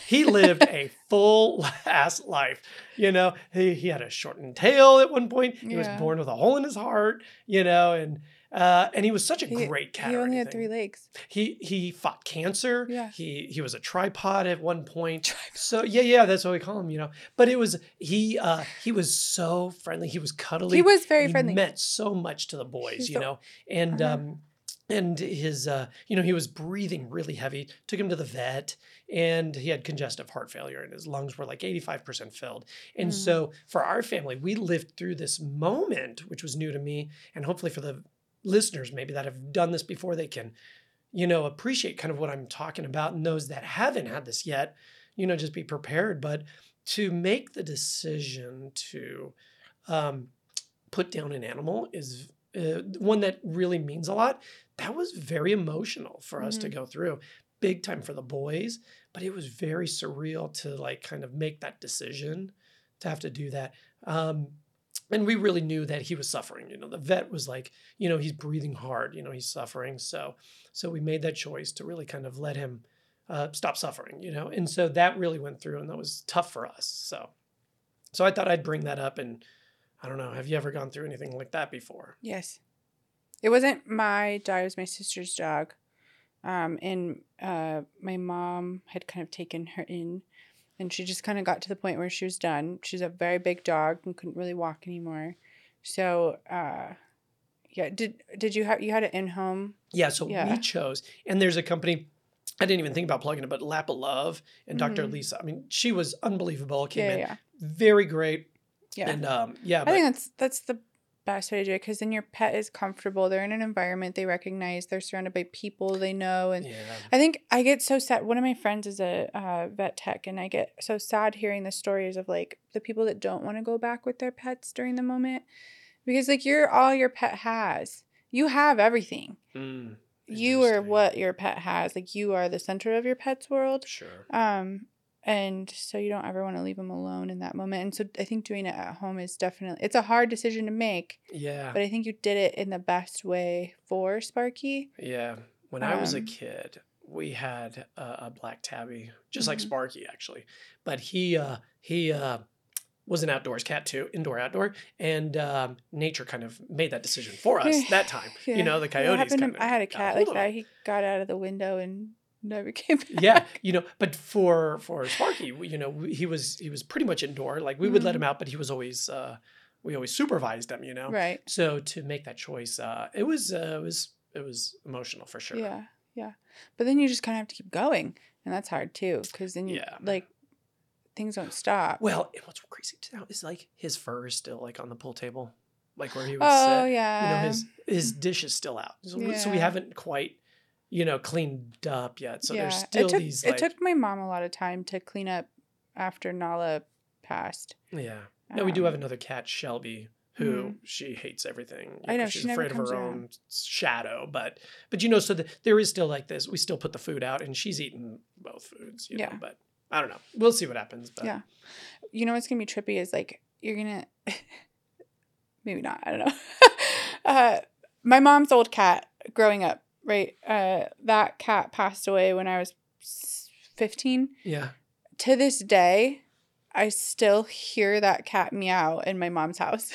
he lived a full ass life. You know, he, he had a shortened tail at one point. He was Yeah. born with a hole in his heart, you know, and uh, and he was such a He, great cat. he or only had anything. three legs. He he fought cancer. Yeah. He he was a tripod at one point. So yeah, yeah, that's what we call him, you know. But it was he uh he was so friendly. He was cuddly. He was very he friendly. meant so much to the boys, He's you so- know. And Uh-huh. um and his uh you know, he was breathing really heavy. Took him to the vet and he had congestive heart failure and his lungs were like eighty-five percent filled. And Mm. so for our family, we lived through this moment, which was new to me, and hopefully for the listeners maybe that have done this before, they can, you know, appreciate kind of what I'm talking about. And those that haven't had this yet, you know, just be prepared. But to make the decision to um, put down an animal is uh, one that really means a lot. That was very emotional for us to Mhm. go through. Big time for the boys, but it was very surreal to like kind of make that decision to have to do that. Um, and we really knew that he was suffering. You know, the vet was like, you know, he's breathing hard, you know, he's suffering. So, so we made that choice to really kind of let him uh, stop suffering, you know, and so that really went through and that was tough for us. So, so I thought I'd bring that up. And I don't know, have you ever gone through anything like that before? Yes. It wasn't my dog, it was my sister's dog. Um, and uh, my mom had kind of taken her in, and she just kind of got to the point where she was done. She's a very big dog and couldn't really walk anymore. So, uh, yeah, did did you have you had it in home? Yeah. So Yeah. we chose, and there's a company, I didn't even think about plugging it, but Lap of Love and doctor Mhm. Lisa. I mean, she was unbelievable. Came Yeah, in yeah, very great. yeah. And um, yeah, I but think that's that's the best way to do it, because then your pet is comfortable. They're in an environment they recognize. They're surrounded by people they know, and yeah, I think I get so sad. One of my friends is a uh, vet tech, and I get so sad hearing the stories of like the people that don't want to go back with their pets during the moment, because like you're all your pet has. You have everything. mm, You are interesting. what your pet has. Like you are the center of your pet's world. Sure. Um, and so you don't ever want to leave them alone in that moment. And so I think doing it at home is definitely, it's a hard decision to make, Yeah. but I think you did it in the best way for Sparky. Yeah. When I was a Um, kid, we had a, a black tabby, just like Mhm. Sparky actually. But he uh he uh was an outdoors cat too, indoor outdoor, and um, nature kind of made that decision for us Yeah. that time. Yeah. You know, the That coyotes happened kind to- of I had a got cat hold like of that. him. He got out of the window and never came back. Yeah, you know, but for for Sparky, we- you know, we- he was he was pretty much indoor. Like we would let Mhm. him out, but he was always uh we always supervised him, you know. Right. So to make that choice, uh it was uh, it was it was emotional for sure. Yeah. Yeah. But then you just kind of have to keep going. And that's hard too. Because then, you, Yeah. like, things don't stop. Well, and what's crazy now is like his fur is still like on the pool table, like where he would Oh, sit. yeah. You know, his his dish is still out, so, we- so we Yeah. haven't quite, you know, cleaned up yet. So yeah. there's still it took, these It like, took my mom a lot of time to clean up after Nala passed. yeah. No, we do have Um, another cat, Shelby, who Mhm. she hates everything. You I know, she's she never afraid of comes her around. own shadow, but but you know, so the, there is still like this. We still put the food out, and she's eaten both foods. You Yeah. know, but I don't know. We'll see what happens. But Yeah. You know what's going to be trippy is like, you're going to, maybe not, I don't know. uh, my mom's old cat growing up, right? Uh, that cat passed away when I was fifteen. yeah. To this day, I still hear that cat meow in my mom's house.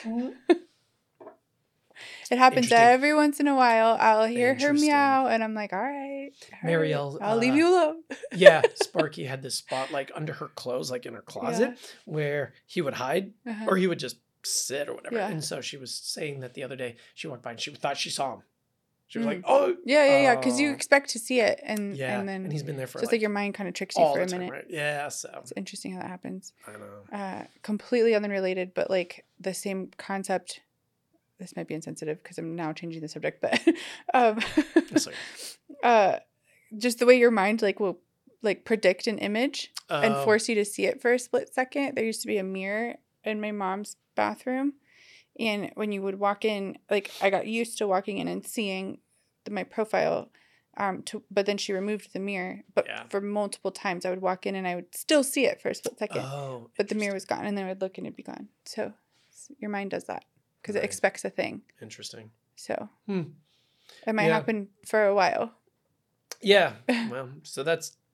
It happens Interesting. every once in a while. I'll hear her Interesting. meow, and I'm like, all right. all right, Marielle, I'll leave uh, you alone. Yeah, Sparky had this spot like under her clothes, like in her closet, where he would hide Uh-huh. or he would just sit or whatever. Yeah. And so she was saying that the other day she walked by and she thought she saw him. She was Mm. like, "Oh, Yeah, yeah, yeah. Because you Oh. expect to see it, and yeah," and then and he's been there for so it's like, like your mind kind of tricks you all for the a time, minute. right? Yeah, so It's interesting how that happens. I know. Uh, completely unrelated, but like the same concept. This might be insensitive because I'm now changing the subject, but um, That's like, uh, just the way your mind like will like predict an image and oh, force you to see it for a split second. There used to be a mirror in my mom's bathroom, and when you would walk in, like I got used to walking in and seeing the, my profile. Um, to, but then she removed the mirror. But Yeah. for multiple times, I would walk in and I would still see it for a split second. oh, But the mirror interesting. was gone, and then I would look and it'd be gone. So s- your mind does that because it Right. expects a thing. Interesting. So Hmm. it might Yeah. happen for a while. Yeah. Well, so that's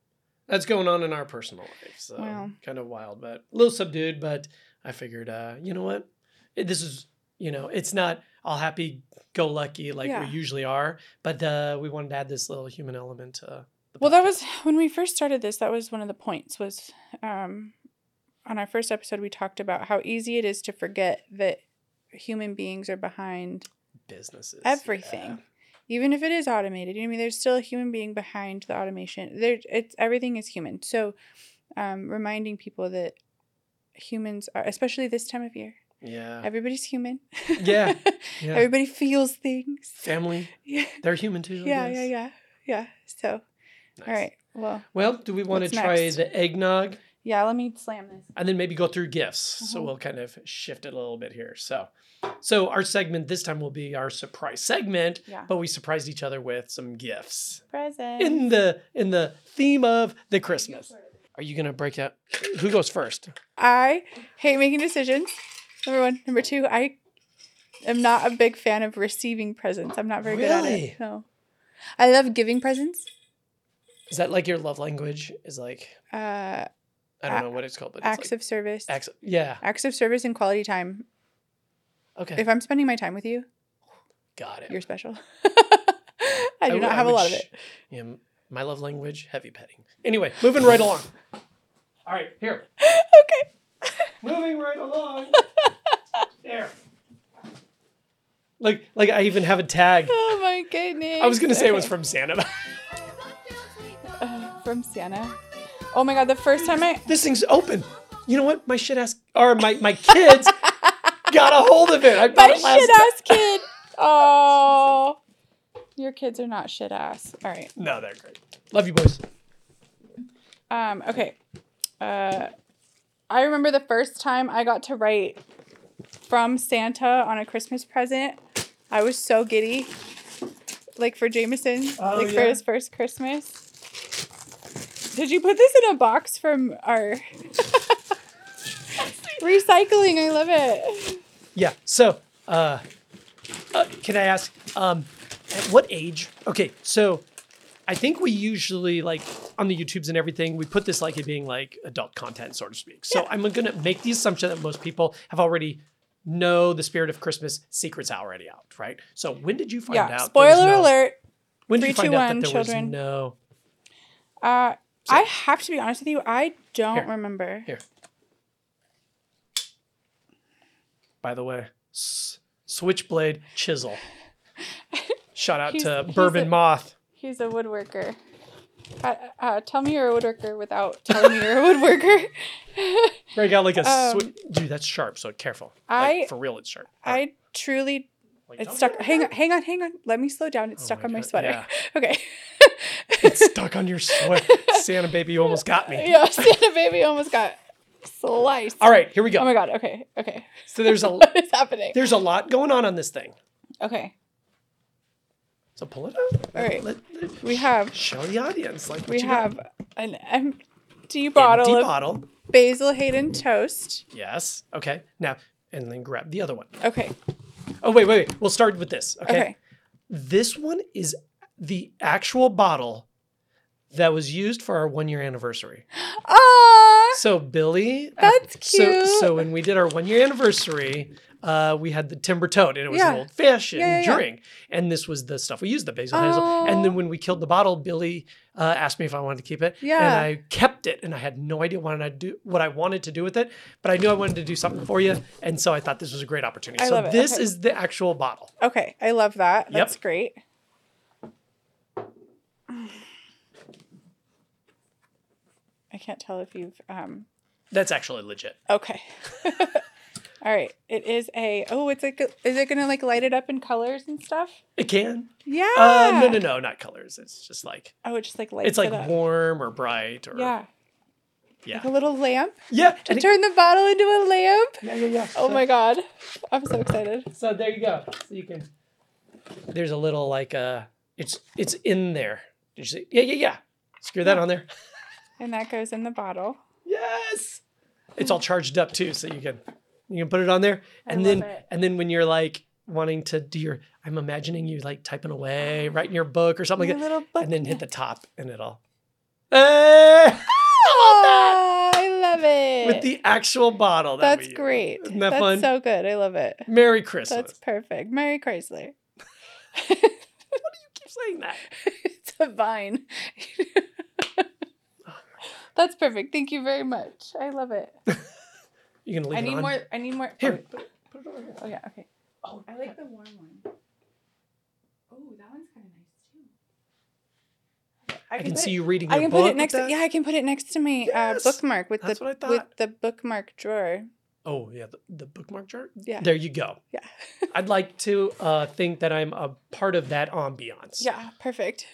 That's going on in our personal life. So Wow. kind of wild, but a little subdued. But I figured, uh, you know what? It- this is, you know, it's not all happy go lucky like Yeah. we usually are, but uh, we wanted to add this little human element to the Well, that podcast. was when we first started this. That was one of the points. Was um, on our first episode, we talked about how easy it is to forget that human beings are behind businesses. everything, even if it is automated. You know what I mean? There's still a human being behind the automation. There, it's everything is human. So, um, reminding people that humans are, especially this time of year, Yeah. everybody's human. Yeah. Yeah. Everybody feels things. Family. Yeah. They're human too. I Yeah. guess. Yeah. Yeah. Yeah. So, Nice. all right. Well, Well, do we want to What's try next? the eggnog yeah. Let me slam this. and then maybe go through gifts? So Mhm. we'll kind of shift it a little bit here. So, so our segment this time will be our surprise segment, Yeah. but we surprised each other with some gifts Present. in the in the theme of the Christmas. Are you gonna break out? Who goes first? I hate making decisions. Number one. Number two, I am not a big fan of receiving presents. I'm not very good at Really? it. No. I love giving presents. Is that like your love language? Is like Uh, I don't A- know what it's called, but acts it's like of service. acts. Yeah. Acts of service and quality time. Okay. If I'm spending my time with you, Got it. you're special. I do would- not have a would lot of sh- it. Yeah, m- my love language, heavy petting. Anyway, moving right along. All right, here. Okay. Moving right along. There. Like, like I even have a tag. Oh my goodness. I was gonna say it was Okay. from Santa. Uh, from Santa. Oh my god, the first time I This thing's open. You know what? My shit ass or my my kids got a hold of it. I bought my it last shit ass kid. Oh, your kids are not shit ass. All right. No, they're great. Love you, boys. Um. Okay. Uh, I remember the first time I got to write from Santa on a Christmas present. I was so giddy. Like for Jameson, Oh, like for yeah. his first Christmas. Did you put this in a box from our recycling? I love it. Yeah. So, uh, uh, can I ask, um, at what age? Okay, so I think we usually like on the YouTubes and everything, we put this like it being like adult content, so to speak. So I'm gonna make the assumption that most people have already know the spirit of Christmas secrets already out, right? So when did you find Yeah. out? there was Spoiler no- alert. When did Three, you find two, out one, that there children. was no? Uh, So- I have to be honest with you. I don't Here. remember. Here. By the way, s- switchblade chisel. Shout out He's- to he's Bourbon a- Moth. He's a woodworker. Uh, uh, tell me you're a woodworker without telling me you're a woodworker. Break out like a Um, switch. Dude, that's sharp. So careful. I- like, for real, it's sharp. I truly, Like, it's don't stuck. get it Hang on, back. hang on, hang on. Let me slow down. It's Oh stuck my on my God, sweater. yeah. Okay. It's stuck on your sweat. Santa baby, you almost got me. Yeah, Santa baby almost got sliced. All right, here we go. Oh my god. Okay. Okay. So there's a What is happening? there's a lot going on on this thing. Okay. So pull it out. All right. Let, let- We have show the audience like what we you have got. an empty bottle Empty of bottle. Basil Hayden toast. Yes. Okay. Now and then grab the other one. Okay. Oh wait, wait, wait. We'll start with this. Okay. Okay. This one is the actual bottle that was used for our one year anniversary. Ah. So Billy, That's So cute. so when we did our one year anniversary, uh, we had the timber toad, and it was Yeah. an old fashioned Yeah, yeah, yeah. drink, and this was the stuff we used, the basil hazel. And Oh. then when we killed the bottle, Billy uh, asked me if I wanted to keep it, and Yeah. I kept it, and I had no idea what I do what I wanted to do with it, but I knew I wanted to do something for you, and so I thought this was a great opportunity. I so love it. this Okay. is the actual bottle. Okay. I love that. Yep. That's great. I can't tell if you've um That's actually legit. okay. All right. It is a oh, it's like a, is it gonna like light it up in colors and stuff? It can. Yeah. Uh, no, no, no, not colors. It's just like Oh, it just like lights it's like it up. warm or bright or Yeah. yeah, Like a little lamp yeah. to and it- turn the bottle into a lamp. yeah, yeah, yeah. Oh So- my god. I'm so excited. So there you go. So you can. There's a little like uh, it's it's in there. Did you see? Yeah, yeah, yeah. Screw that Yeah. on there. And that goes in the bottle. Yes. It's all charged up too, so you can you can put it on there, I and love then it. and then when you're like wanting to do your, I'm imagining you like typing away, writing your book or something My like that, little book. and then hit the top, and it'll. Hey! Oh, I love it. With the actual bottle. That That's we, great. Isn't that That's fun? so good. I love it. Merry Christmas. That's perfect. Merry Chrysler. Why do you keep saying that? It's a vine. That's perfect. Thank you very much. I love it. You can leave I it need on? more. I need more. Here. Oh, Put it, put it over here. oh yeah. Okay. Oh, I like the warm one. Oh, that one's kind of nice too. I can put see it- you reading I your can book put it next. with To, that? yeah, I can put it next to my Yes, uh, bookmark with that's the what I with thought. the bookmark drawer. Oh, yeah, the, the bookmark jar? Yeah. There you go. Yeah. I'd like to uh, think that I'm a part of that ambiance. Yeah. Perfect.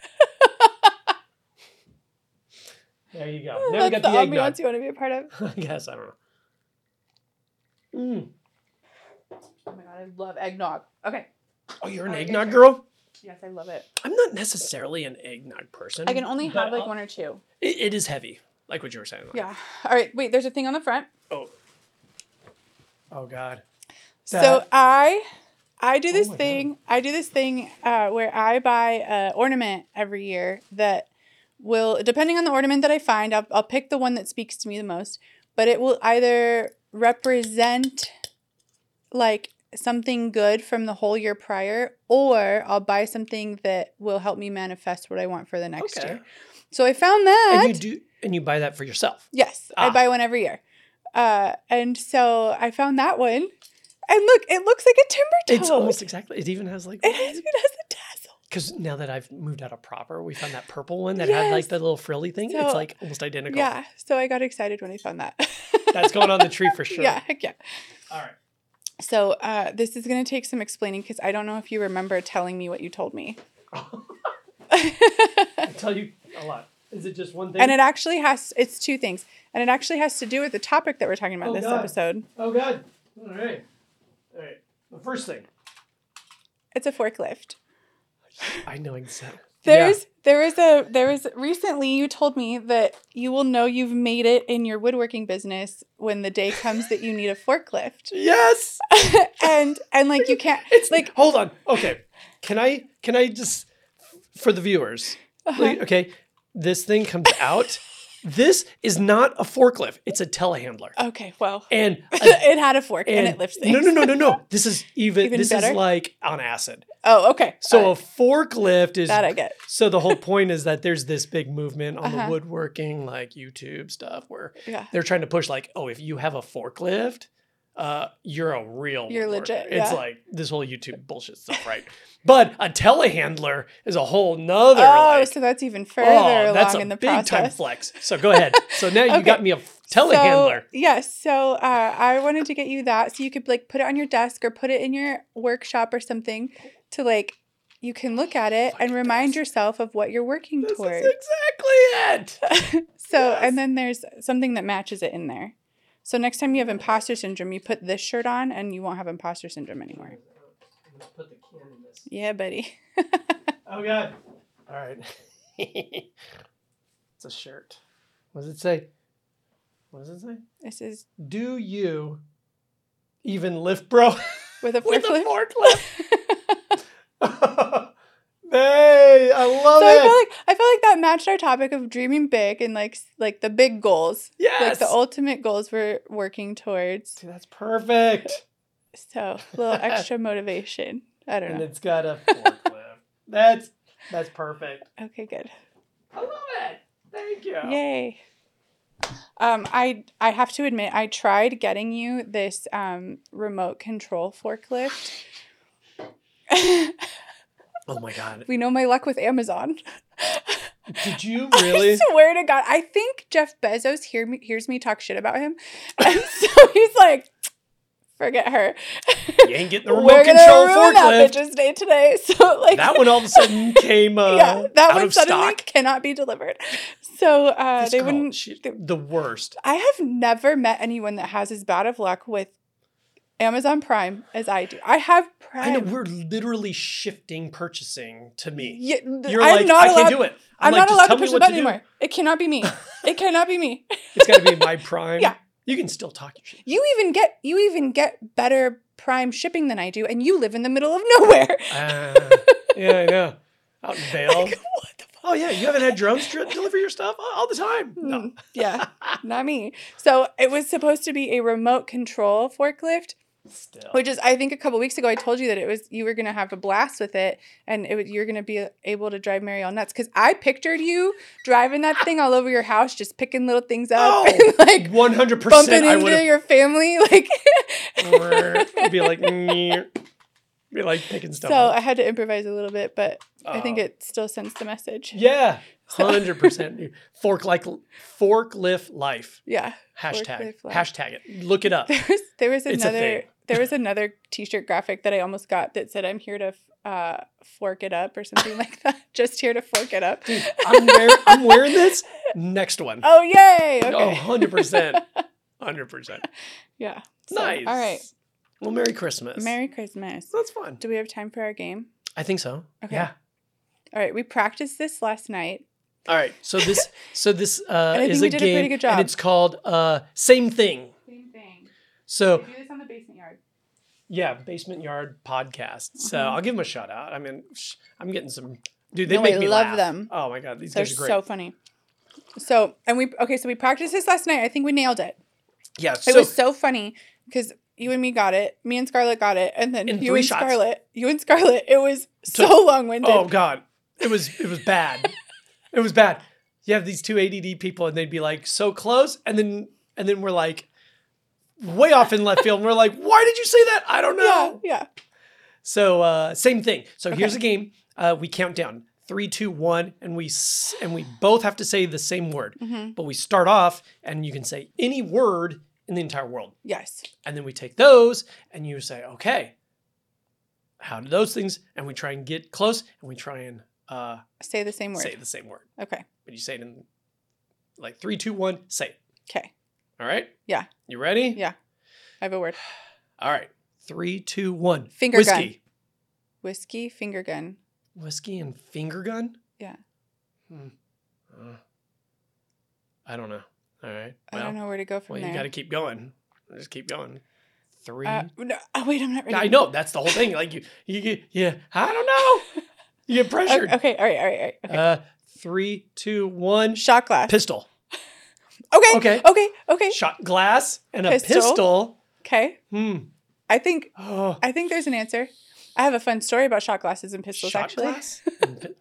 There you go. Now we That's got the the eggnog. ambiance you want to be a part of. I guess, I don't know. Mm. Oh my god, I love eggnog. Okay. Oh, you're an Oh, eggnog okay. girl? Yes, I love it. I'm not necessarily an eggnog person. I can only but, have like uh, one or two. It, it is heavy, like what you were saying. like- Yeah. All right. Wait. There's a thing on the front. Oh. Oh, God. So That- I, I do Oh this my God. thing. I do this thing uh, where I buy an ornament every year that will, depending on the ornament that I find, I'll, I'll pick the one that speaks to me the most. But it will either represent like something good from the whole year prior, or I'll buy something that will help me manifest what I want for the next Okay. year. So I found that. And you do, and you buy that for yourself. Yes, I Ah. buy one every year. Uh, and so I found that one. And look, it looks like a timber toad. It's almost exactly. It even has like. It has, it has a tassel. Because now that I've moved out of proper, we found that purple one that had like Yes. the little frilly thing. So- it's like almost identical. Yeah, so I got excited when I found that. That's going on the tree for sure. Yeah, heck yeah. All right. So uh, this is going to take some explaining because I don't know if you remember telling me what you told me. I tell you a lot. Is it just one thing? And it actually has, it's two things. And it actually has to do with the topic that we're talking about Oh, this God. episode. Oh, God. All right. All right. The first thing. It's a forklift. I know exactly. There's there is a there is recently you told me that you will know you've made it in your woodworking business when the day comes that you need a forklift. Yes. and and like you can't It's like like, hold on. Okay. Can I, can I just, for the viewers, uh-huh. okay, this thing comes out. This is not a forklift. It's a telehandler. Okay, well. And it had a fork and, And it lifts things. No, no, no, no, no. This is even, Even this better? is like on acid. Oh, okay. So All a forklift is that I get. so the whole point is that there's this big movement on Uh-huh. the woodworking like YouTube stuff where Yeah. they're trying to push like, oh, if you have a forklift, uh, you're a real You're woodworker. legit, It's yeah. like this whole YouTube bullshit stuff, right? But a telehandler is a whole nother Oh, like, so that's even further oh, that's along a in the big time process. flex. So go ahead. So now you Okay. got me a f- telehandler. So, yes. So uh, I wanted to get you that so you could like put it on your desk or put it in your workshop or something to like you can look at it and Fucking remind desk. yourself of what you're working This toward. is exactly it. so Yes. and then there's something that matches it in there. So next time you have imposter syndrome, you put this shirt on and you won't have imposter syndrome anymore. I'm gonna put the can in this. Yeah, buddy. Oh God! All right. It's a shirt. What does it say? What does it say? This is Do you even lift, bro? with a With forklift. a forklift. Hey, I love So I it. feel like I feel like that matched our topic of dreaming big and like s- like the big goals, like Yes. the ultimate goals we're working towards. Dude, that's perfect. So a little extra motivation. I don't And know. it's got a forklift. That's that's perfect. Okay, good. I love it. Thank you. Yay. Um, I I have to admit I tried getting you this um remote control forklift. Oh my God. We know my luck with Amazon. Did you really? I swear to God, I think Jeff Bezos hear me, hears me talk shit about him, and so he's like, "Forget her. You ain't getting the remote We're gonna control ruin that forklift. bitch's day today." So like That one all of a sudden came uh, yeah, that out one of suddenly stock. cannot be delivered. So uh, This they girl, wouldn't. she- they- the worst. I have never met anyone that has as bad of luck with Amazon Prime as I do. I have Prime. I know we're literally shifting purchasing to me. Yeah, th- You're I'm like, not I allowed, can't do it. I'm, like, not just allowed tell to me push the what button to do. anymore. It cannot be me. It cannot be me. It's got to be my Prime. Yeah. You can still talk your shit. You even get you even get better Prime shipping than I do, and you live in the middle of nowhere. Uh, yeah, I know. Out in Vale. Like, what the fuck? Oh yeah, you haven't had drones dri- deliver your stuff all the time. No. Mm, yeah, not me. So it was supposed to be a remote control forklift, Still. which is, I think a couple weeks ago I told you that it was, you were gonna have a blast with it, and it was, you're gonna be able to drive Marielle nuts, because I pictured you driving that thing all over your house, just picking little things up Oh, and like one hundred percent. bumping I into would your family, like. be like, "Nyeh." Be like picking stuff So up. I had to improvise a little bit, but I think Oh. it still sends the message. Yeah, So- one hundred percent. Fork like forklift life. Yeah. Hashtag. Forklift life. Hashtag it. Look it up. There was there was It's a another thing. there was another t-shirt graphic that I almost got that said, "I'm here to uh, fork it up," or something like that. Just here to fork it up. Dude, I'm, wear- I'm wearing this. Next one. Oh yay! Okay. Oh, one hundred percent. one hundred percent. Yeah. So, Nice. All right. Well, Merry Christmas. Merry Christmas. That's fun. Do we have time for our game? I think so. Okay. Yeah. All right. We practiced this last night. All right. So this so this uh, And I is think a we did a game, pretty good job. and it's called uh, Same Thing. Same thing. So do this on the basement yard. yeah, Basement Yard Podcast. So Mhm. I'll give them a shout out. I mean, sh- I'm getting some. Dude, they No, make I me love laugh. them. Oh my god, these They're guys are great. so funny. So and we okay. So we practiced this last night. I think we nailed it. yeah. It So was so funny because you and me got it. Me and Scarlett got it, and then In you three and shots. Scarlett. You and Scarlett. It was so Took- long winded. oh god, it was it was bad. It was bad. You have these two A D D people, and they'd be like so close, and then and then we're like way off in left field, and we're like, why did you say that? I don't yeah, know. yeah. So uh, same thing. So here's a Okay. game. Uh, we count down three, two, one, and we s- and we both have to say the same word. hmm But we start off, and you can say any word in the entire world, Yes. and then we take those, and you say, okay, how do those things? And we try and get close, and we try and uh, Say the same word. say the same word. Okay. But you say it in like three, two, one. Say it. Okay. All right. Yeah. You ready? Yeah. I have a word. All right. Three, two, one. Finger Whiskey. gun. Whiskey, finger gun. Whiskey and finger gun. Yeah. Hmm. Uh, I don't know. All right. I don't know where to go from Well, you there. got to keep going. Just keep going. Three. Uh, no, oh, wait, I'm not ready. I know that's the whole thing. Like you, you get, yeah. I don't know. You get Okay, pressured. okay, all right, all right, all right. Okay. Uh, three, two, one. Shot glass. Pistol. Okay, okay. okay, okay, Shot glass and a Pistol. pistol. okay. Hmm. I think Oh. I think there's an answer. I have a fun story about shot glasses and pistols, Shot actually. glass. and pi-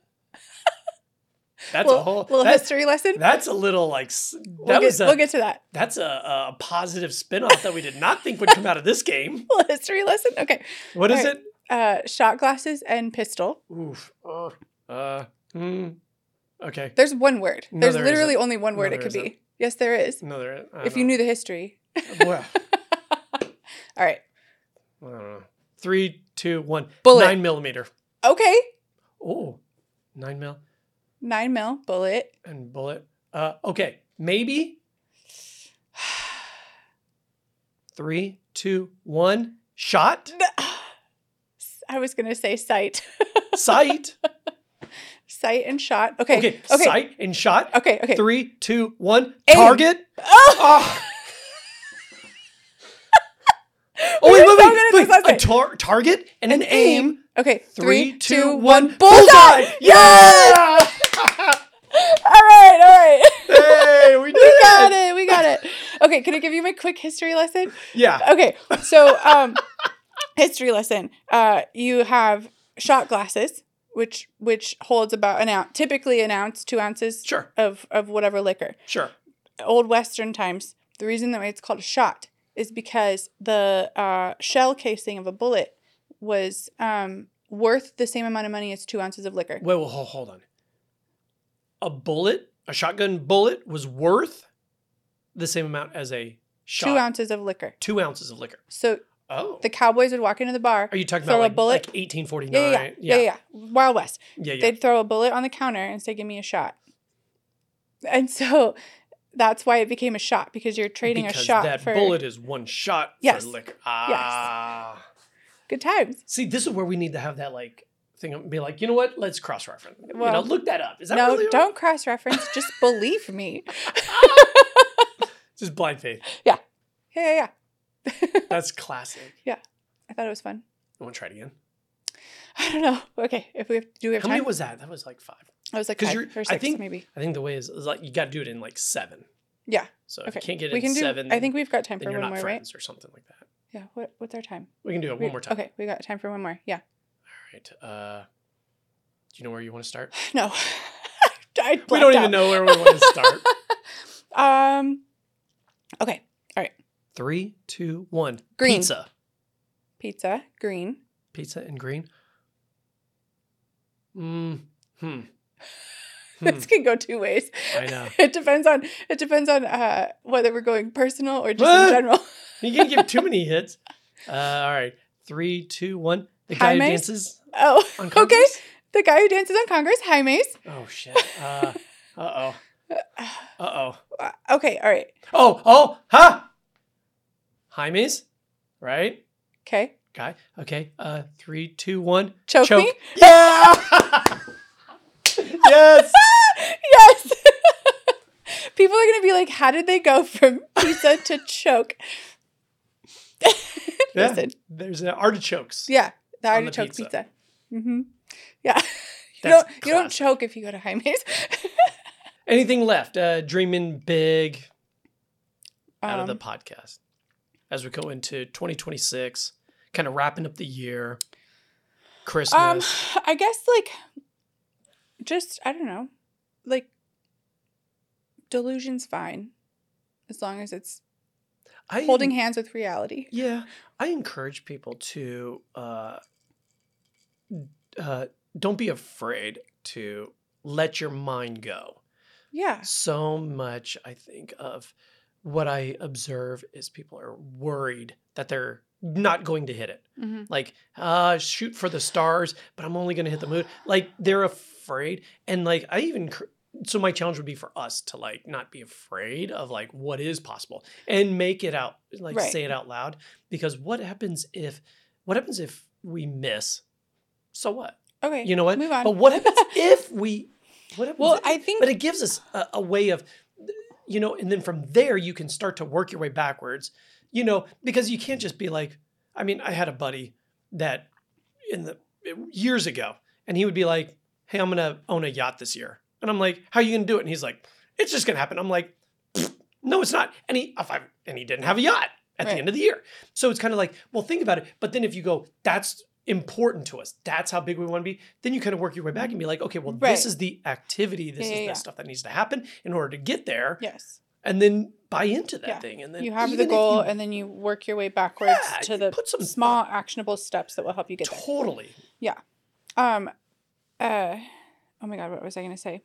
that's little, a whole. little that- history lesson. That's a little like s- that we'll, get, was a we'll get to that. that's a, a positive spin-off that we did not think would come out of this game. Little history lesson. Okay. What is All right. it? Uh, shot glasses and pistol. Oof. Uh. uh hmm. Okay. There's one word. No, There's there literally isn't. only one word No, it there could isn't. be. Yes, there is. No, there. I If don't you know. knew the history. Well, All right. I don't know. Three, two, one. Bullet. Nine millimeter. Okay. Oh, nine mil Nine mil bullet. and bullet. Uh, okay, maybe. Three, two, one. Shot. I was gonna say sight. Sight. Sight and shot. Okay. Okay. Okay. Sight and shot. Okay. Okay. Three, two, one. Aim. Target. Oh! Ah. Oh We wait, were wait, so wait, good at wait. this last A night. tar- target and an aim. Okay. Three, Three, two, two, one. one. Bullseye! Yes! All right. All right. Hey, we did We it. got it. We got it. Okay. Can I give you my quick history lesson? Yeah. Okay. So, um, history lesson. Uh, you have shot glasses, which which holds about an ounce, typically an ounce, two ounces Sure. of of whatever liquor. Sure. Old Western times, the reason that it's called a shot is because the uh, shell casing of a bullet was um, worth the same amount of money as two ounces of liquor. Wait, well, hold, hold on. A bullet, a shotgun bullet, was worth the same amount as a shot. Two ounces of liquor. Two ounces of liquor. So Oh. the cowboys would walk into the bar. Are you talking throw about a like, bullet? like eighteen forty-nine? Yeah, yeah, yeah, yeah, yeah, yeah. Wild West. Yeah, yeah. They'd throw a bullet on the counter and say, "Give me a shot." And so that's why it became a shot, because you're trading because a shot that for bullet is one shot Yes. for liquor. Ah. good times. See, this is where we need to have that like thing and be like, you know what? Let's cross-reference. you know, Well, look that up. Is that No, really don't cross-reference. Just believe me. just blind faith? Yeah, yeah, yeah. That's classic. I thought it was fun. I want to try it again. I don't know. Okay, if we have, do we have How time? many was that? That was like five. I was like Because five you're, or six, I think, maybe. I think the way is, is like you got to do it in like seven. Yeah. So if Okay. you can't get it we in can do, seven, I think we've got time then for you're one not more, right? friends or something like that. Yeah. What What's our time? We can do it We- one more time. Okay, we got time for one more. Yeah. All right. Uh, do you know where you want to start? No. I We don't even out. know where we want to start. um. Okay. All right. Three, two, one. Green. Pizza. Pizza. Green. Pizza and green. Mm, hmm. This can go two ways. I know. It depends on it depends on uh, whether we're going personal or just Ah! in general. You can't give too many hits. Uh, all right. Three, two, one. The guy who Jaime's? dances Oh, on okay. Congress? The guy who dances on Congress, Jaime's. Oh, shit. Uh, uh-oh. Uh-oh. Uh, Okay, all right. Oh, oh, ha! Jaime's, right? Okay. Guy. Okay. Uh, three, two, one. Choke me? Yeah! Yes! Yes. People are gonna be like, how did they go from pizza to choke? Yeah. Listen. There's uh, artichokes. Yeah, the On the artichoke pizza. pizza. Mm-hmm. Yeah. you That's don't you don't classic. choke if you go to Jaime's. Anything left? Uh, dreaming big out of the Um, podcast as we go into twenty twenty-six, kind of wrapping up the year, Christmas. Um, I guess like, just I don't know, like, delusion's fine, as long as it's I, holding hands with reality. Yeah, I encourage people to uh, uh, don't be afraid to let your mind go. Yeah. So much, I think, of what I observe is people are worried that they're not going to hit it. Mm-hmm. Like, uh, shoot for the stars, but I'm only going to hit the moon. Like, they're afraid. And like, I even, cr- so my challenge would be for us to like, not be afraid of like what is possible and make it out, like Right. say it out loud. Because what happens if, what happens if we miss? So what? Okay. You know what? Move on. But what happens if we, what happens Well, if- I think but it gives us a, a way of, you know, and then from there you can start to work your way backwards, you know, because you can't just be like, I mean, I had a buddy that in the years ago, and he would be like, hey, I'm going to own a yacht this year. And I'm like, how are you going to do it? And he's like, it's just going to happen. I'm like, no, it's not. And he, if I, and he didn't have a yacht at Right. the end of the year. So it's kind of like, well, think about it. But then if you go, that's important to us, that's how big we want to be, then you kind of work your way back and be like, okay, well, Right. this is the activity, this Yeah, is yeah, the yeah. stuff that needs to happen in order to get there, yes. and then buy into that Yeah. thing. And then You have even the if goal, you- and then you work your way backwards Yeah, to you the put some small, actionable steps that will help you get there. totally. Um, uh, oh my God, what was I going to say?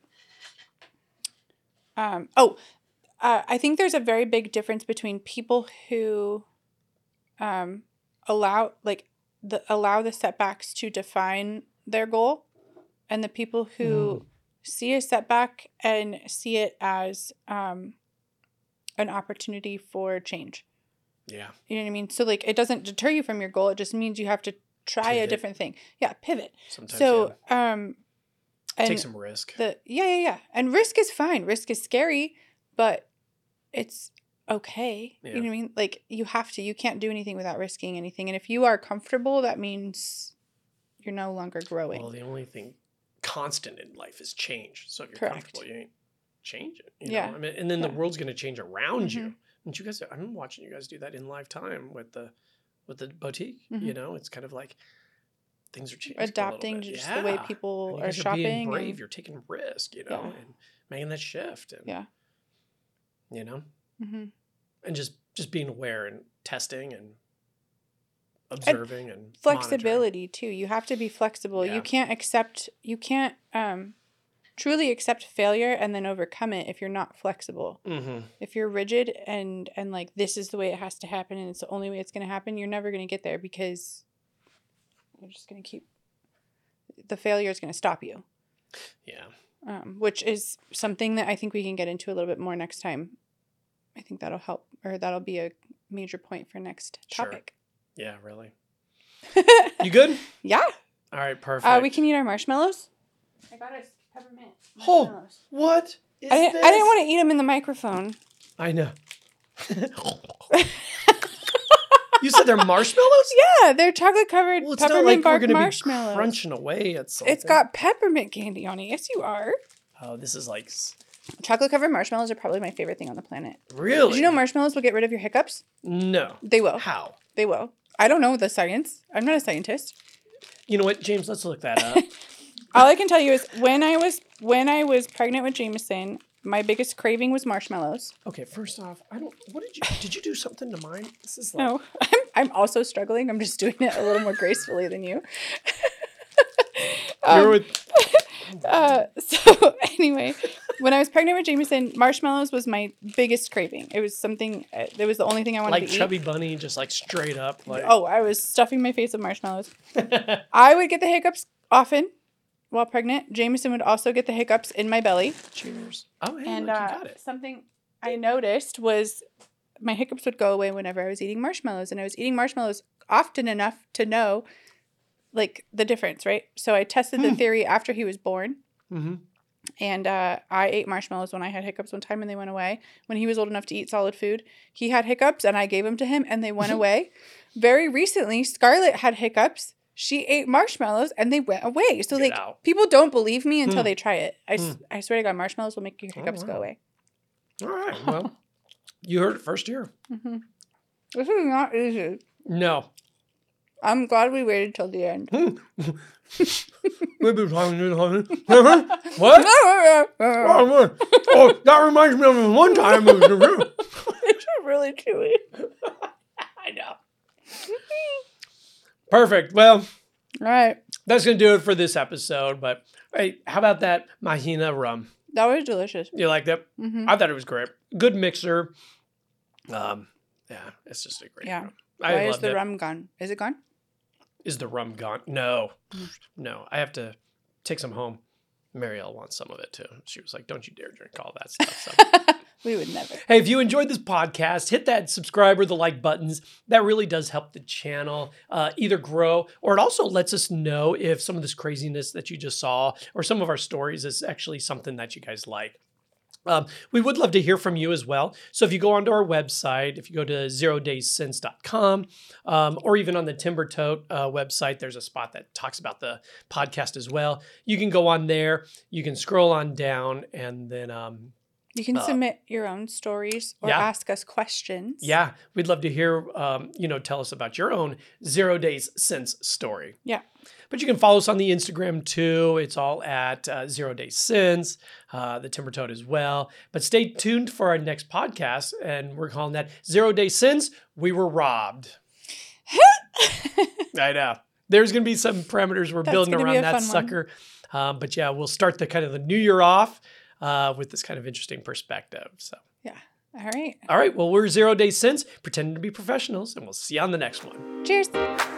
Um, oh, uh, I think there's a very big difference between people who, um, allow like the allow the setbacks to define their goal, and the people who see a setback and see it as um, an opportunity for change. Yeah. You know what I mean? So like, it doesn't deter you from your goal. It just means you have to try a Pivot. different thing. Yeah, pivot. Sometimes So, yeah. um, and take some risk. the yeah yeah yeah, and risk is fine. Risk is scary, but it's okay. Yeah. You know what I mean? Like, you have to. You can't do anything without risking anything. And if you are comfortable, that means you're no longer growing. Well, the only thing constant in life is change. So if you're Correct. comfortable, you ain't change it. You Yeah. know? I mean, and then Yeah. the world's going to change around you. Mhm. And you guys, I'm watching you guys do that in live time with the with the boutique. Mhm. You know, it's kind of like things are changing. a little Adapting bit. to just the way Yeah. And people you are guys shopping. being brave. and- You're taking risk. You know, Yeah. and making that shift. And, Yeah. You know, Mhm. and just just being aware and testing and observing and, monitoring. Flexibility too. You have to be flexible. Yeah. You can't accept. You can't um, truly accept failure and then overcome it if you're not flexible. Mm-hmm. If you're rigid and and like, this is the way it has to happen and it's the only way it's going to happen, you're never going to get there, because you're just going to keep, the failure is going to stop you. Yeah. Um, which is something that I think we can get into a little bit more next time. I think that'll help, or that'll be a major point for next Sure. topic. Yeah. Really. You good? Yeah. All right. Perfect. Uh, we can eat our marshmallows. I got us peppermint Oh. marshmallows. What is I didn't, this? I didn't want to eat them in the microphone. I know. You said they're marshmallows? Yeah, they're chocolate covered Well, it's not peppermint like we're bark going to be marshmallows. crunching away at something. It's got peppermint candy on it. Yes, you are. Oh, this is like... s- Chocolate covered marshmallows are probably my favorite thing on the planet. Really? Did you know marshmallows will get rid of your hiccups? No. They will. How? They will. I don't know the science. I'm not a scientist. You know what, James? Let's look that up. All I can tell you is when I was when I was pregnant with Jameson, my biggest craving was marshmallows. Okay, first off, I don't... What did you... Did you do something to mine? This is like... No, I'm, I'm also struggling. I'm just doing it a little more gracefully than you. You're um, with... uh, so anyway, when I was pregnant with Jameson, marshmallows was my biggest craving. It was something. Uh, it was the only thing I wanted Like to eat. Chubby Bunny, just like straight up. Like... Oh, I was stuffing my face with marshmallows. I would get the hiccups often while pregnant. Jameson would also get the hiccups in my belly. Cheers. Oh, hey, And look, you uh, got it. something I noticed was my hiccups would go away whenever I was eating marshmallows. And I was eating marshmallows often enough to know, like, the difference, right? So I tested the theory after he was born. Mm-hmm. And uh, I ate marshmallows when I had hiccups one time and they went away. When he was old enough to eat solid food, he had hiccups and I gave them to him and they went away. Very recently, Scarlett had hiccups. She ate marshmallows and they went away. So, Get like, out. people don't believe me until Hmm. they try it. I, s- Hmm. I swear to God, marshmallows will make your hiccups wow. go away. All right. Well, you heard it first here. Mm-hmm. This is not easy. No. I'm glad we waited till the end. We've been talking to uh What? it's Oh, that reminds me of one time. really chewy. I know. Perfect. Well, All right. that's going to do it for this episode. But hey, how about that Mahina rum? That was delicious. You like that? Mm-hmm. I thought it was great. Good mixer. Um, yeah, it's just a great Yeah. rum. I Why is loved the it. rum gone? Is it gone? Is the rum gone? No. Mm. No. I have to take some home. Marielle wants some of it too. She was like, don't you dare drink all that stuff. So. We would never. Hey, if you enjoyed this podcast, hit that subscribe or the like buttons. That really does help the channel uh, either grow, or it also lets us know if some of this craziness that you just saw or some of our stories is actually something that you guys like. Um, we would love to hear from you as well. So if you go onto our website, if you go to zero days since dot com, um, or even on the Timber Tote uh, website, there's a spot that talks about the podcast as well. You can go on there, you can scroll on down, and then um, You can Uh, submit your own stories or yeah. ask us questions. yeah, we'd love to hear, um, you know, tell us about your own zero days since story. Yeah. But you can follow us on the Instagram too. It's all at uh, Zero Days Since, uh, the Timber Toad as well. But stay tuned for our next podcast, and we're calling that Zero Days Since We Were Robbed. I know. There's going to be some parameters we're That's building gonna be around a that fun one. sucker. Um, but yeah, we'll start the kind of the new year off uh, with this kind of interesting perspective. So, Yeah. All right. all right. Well, we're Zero Days Since, pretending to be professionals, and we'll see you on the next one. Cheers.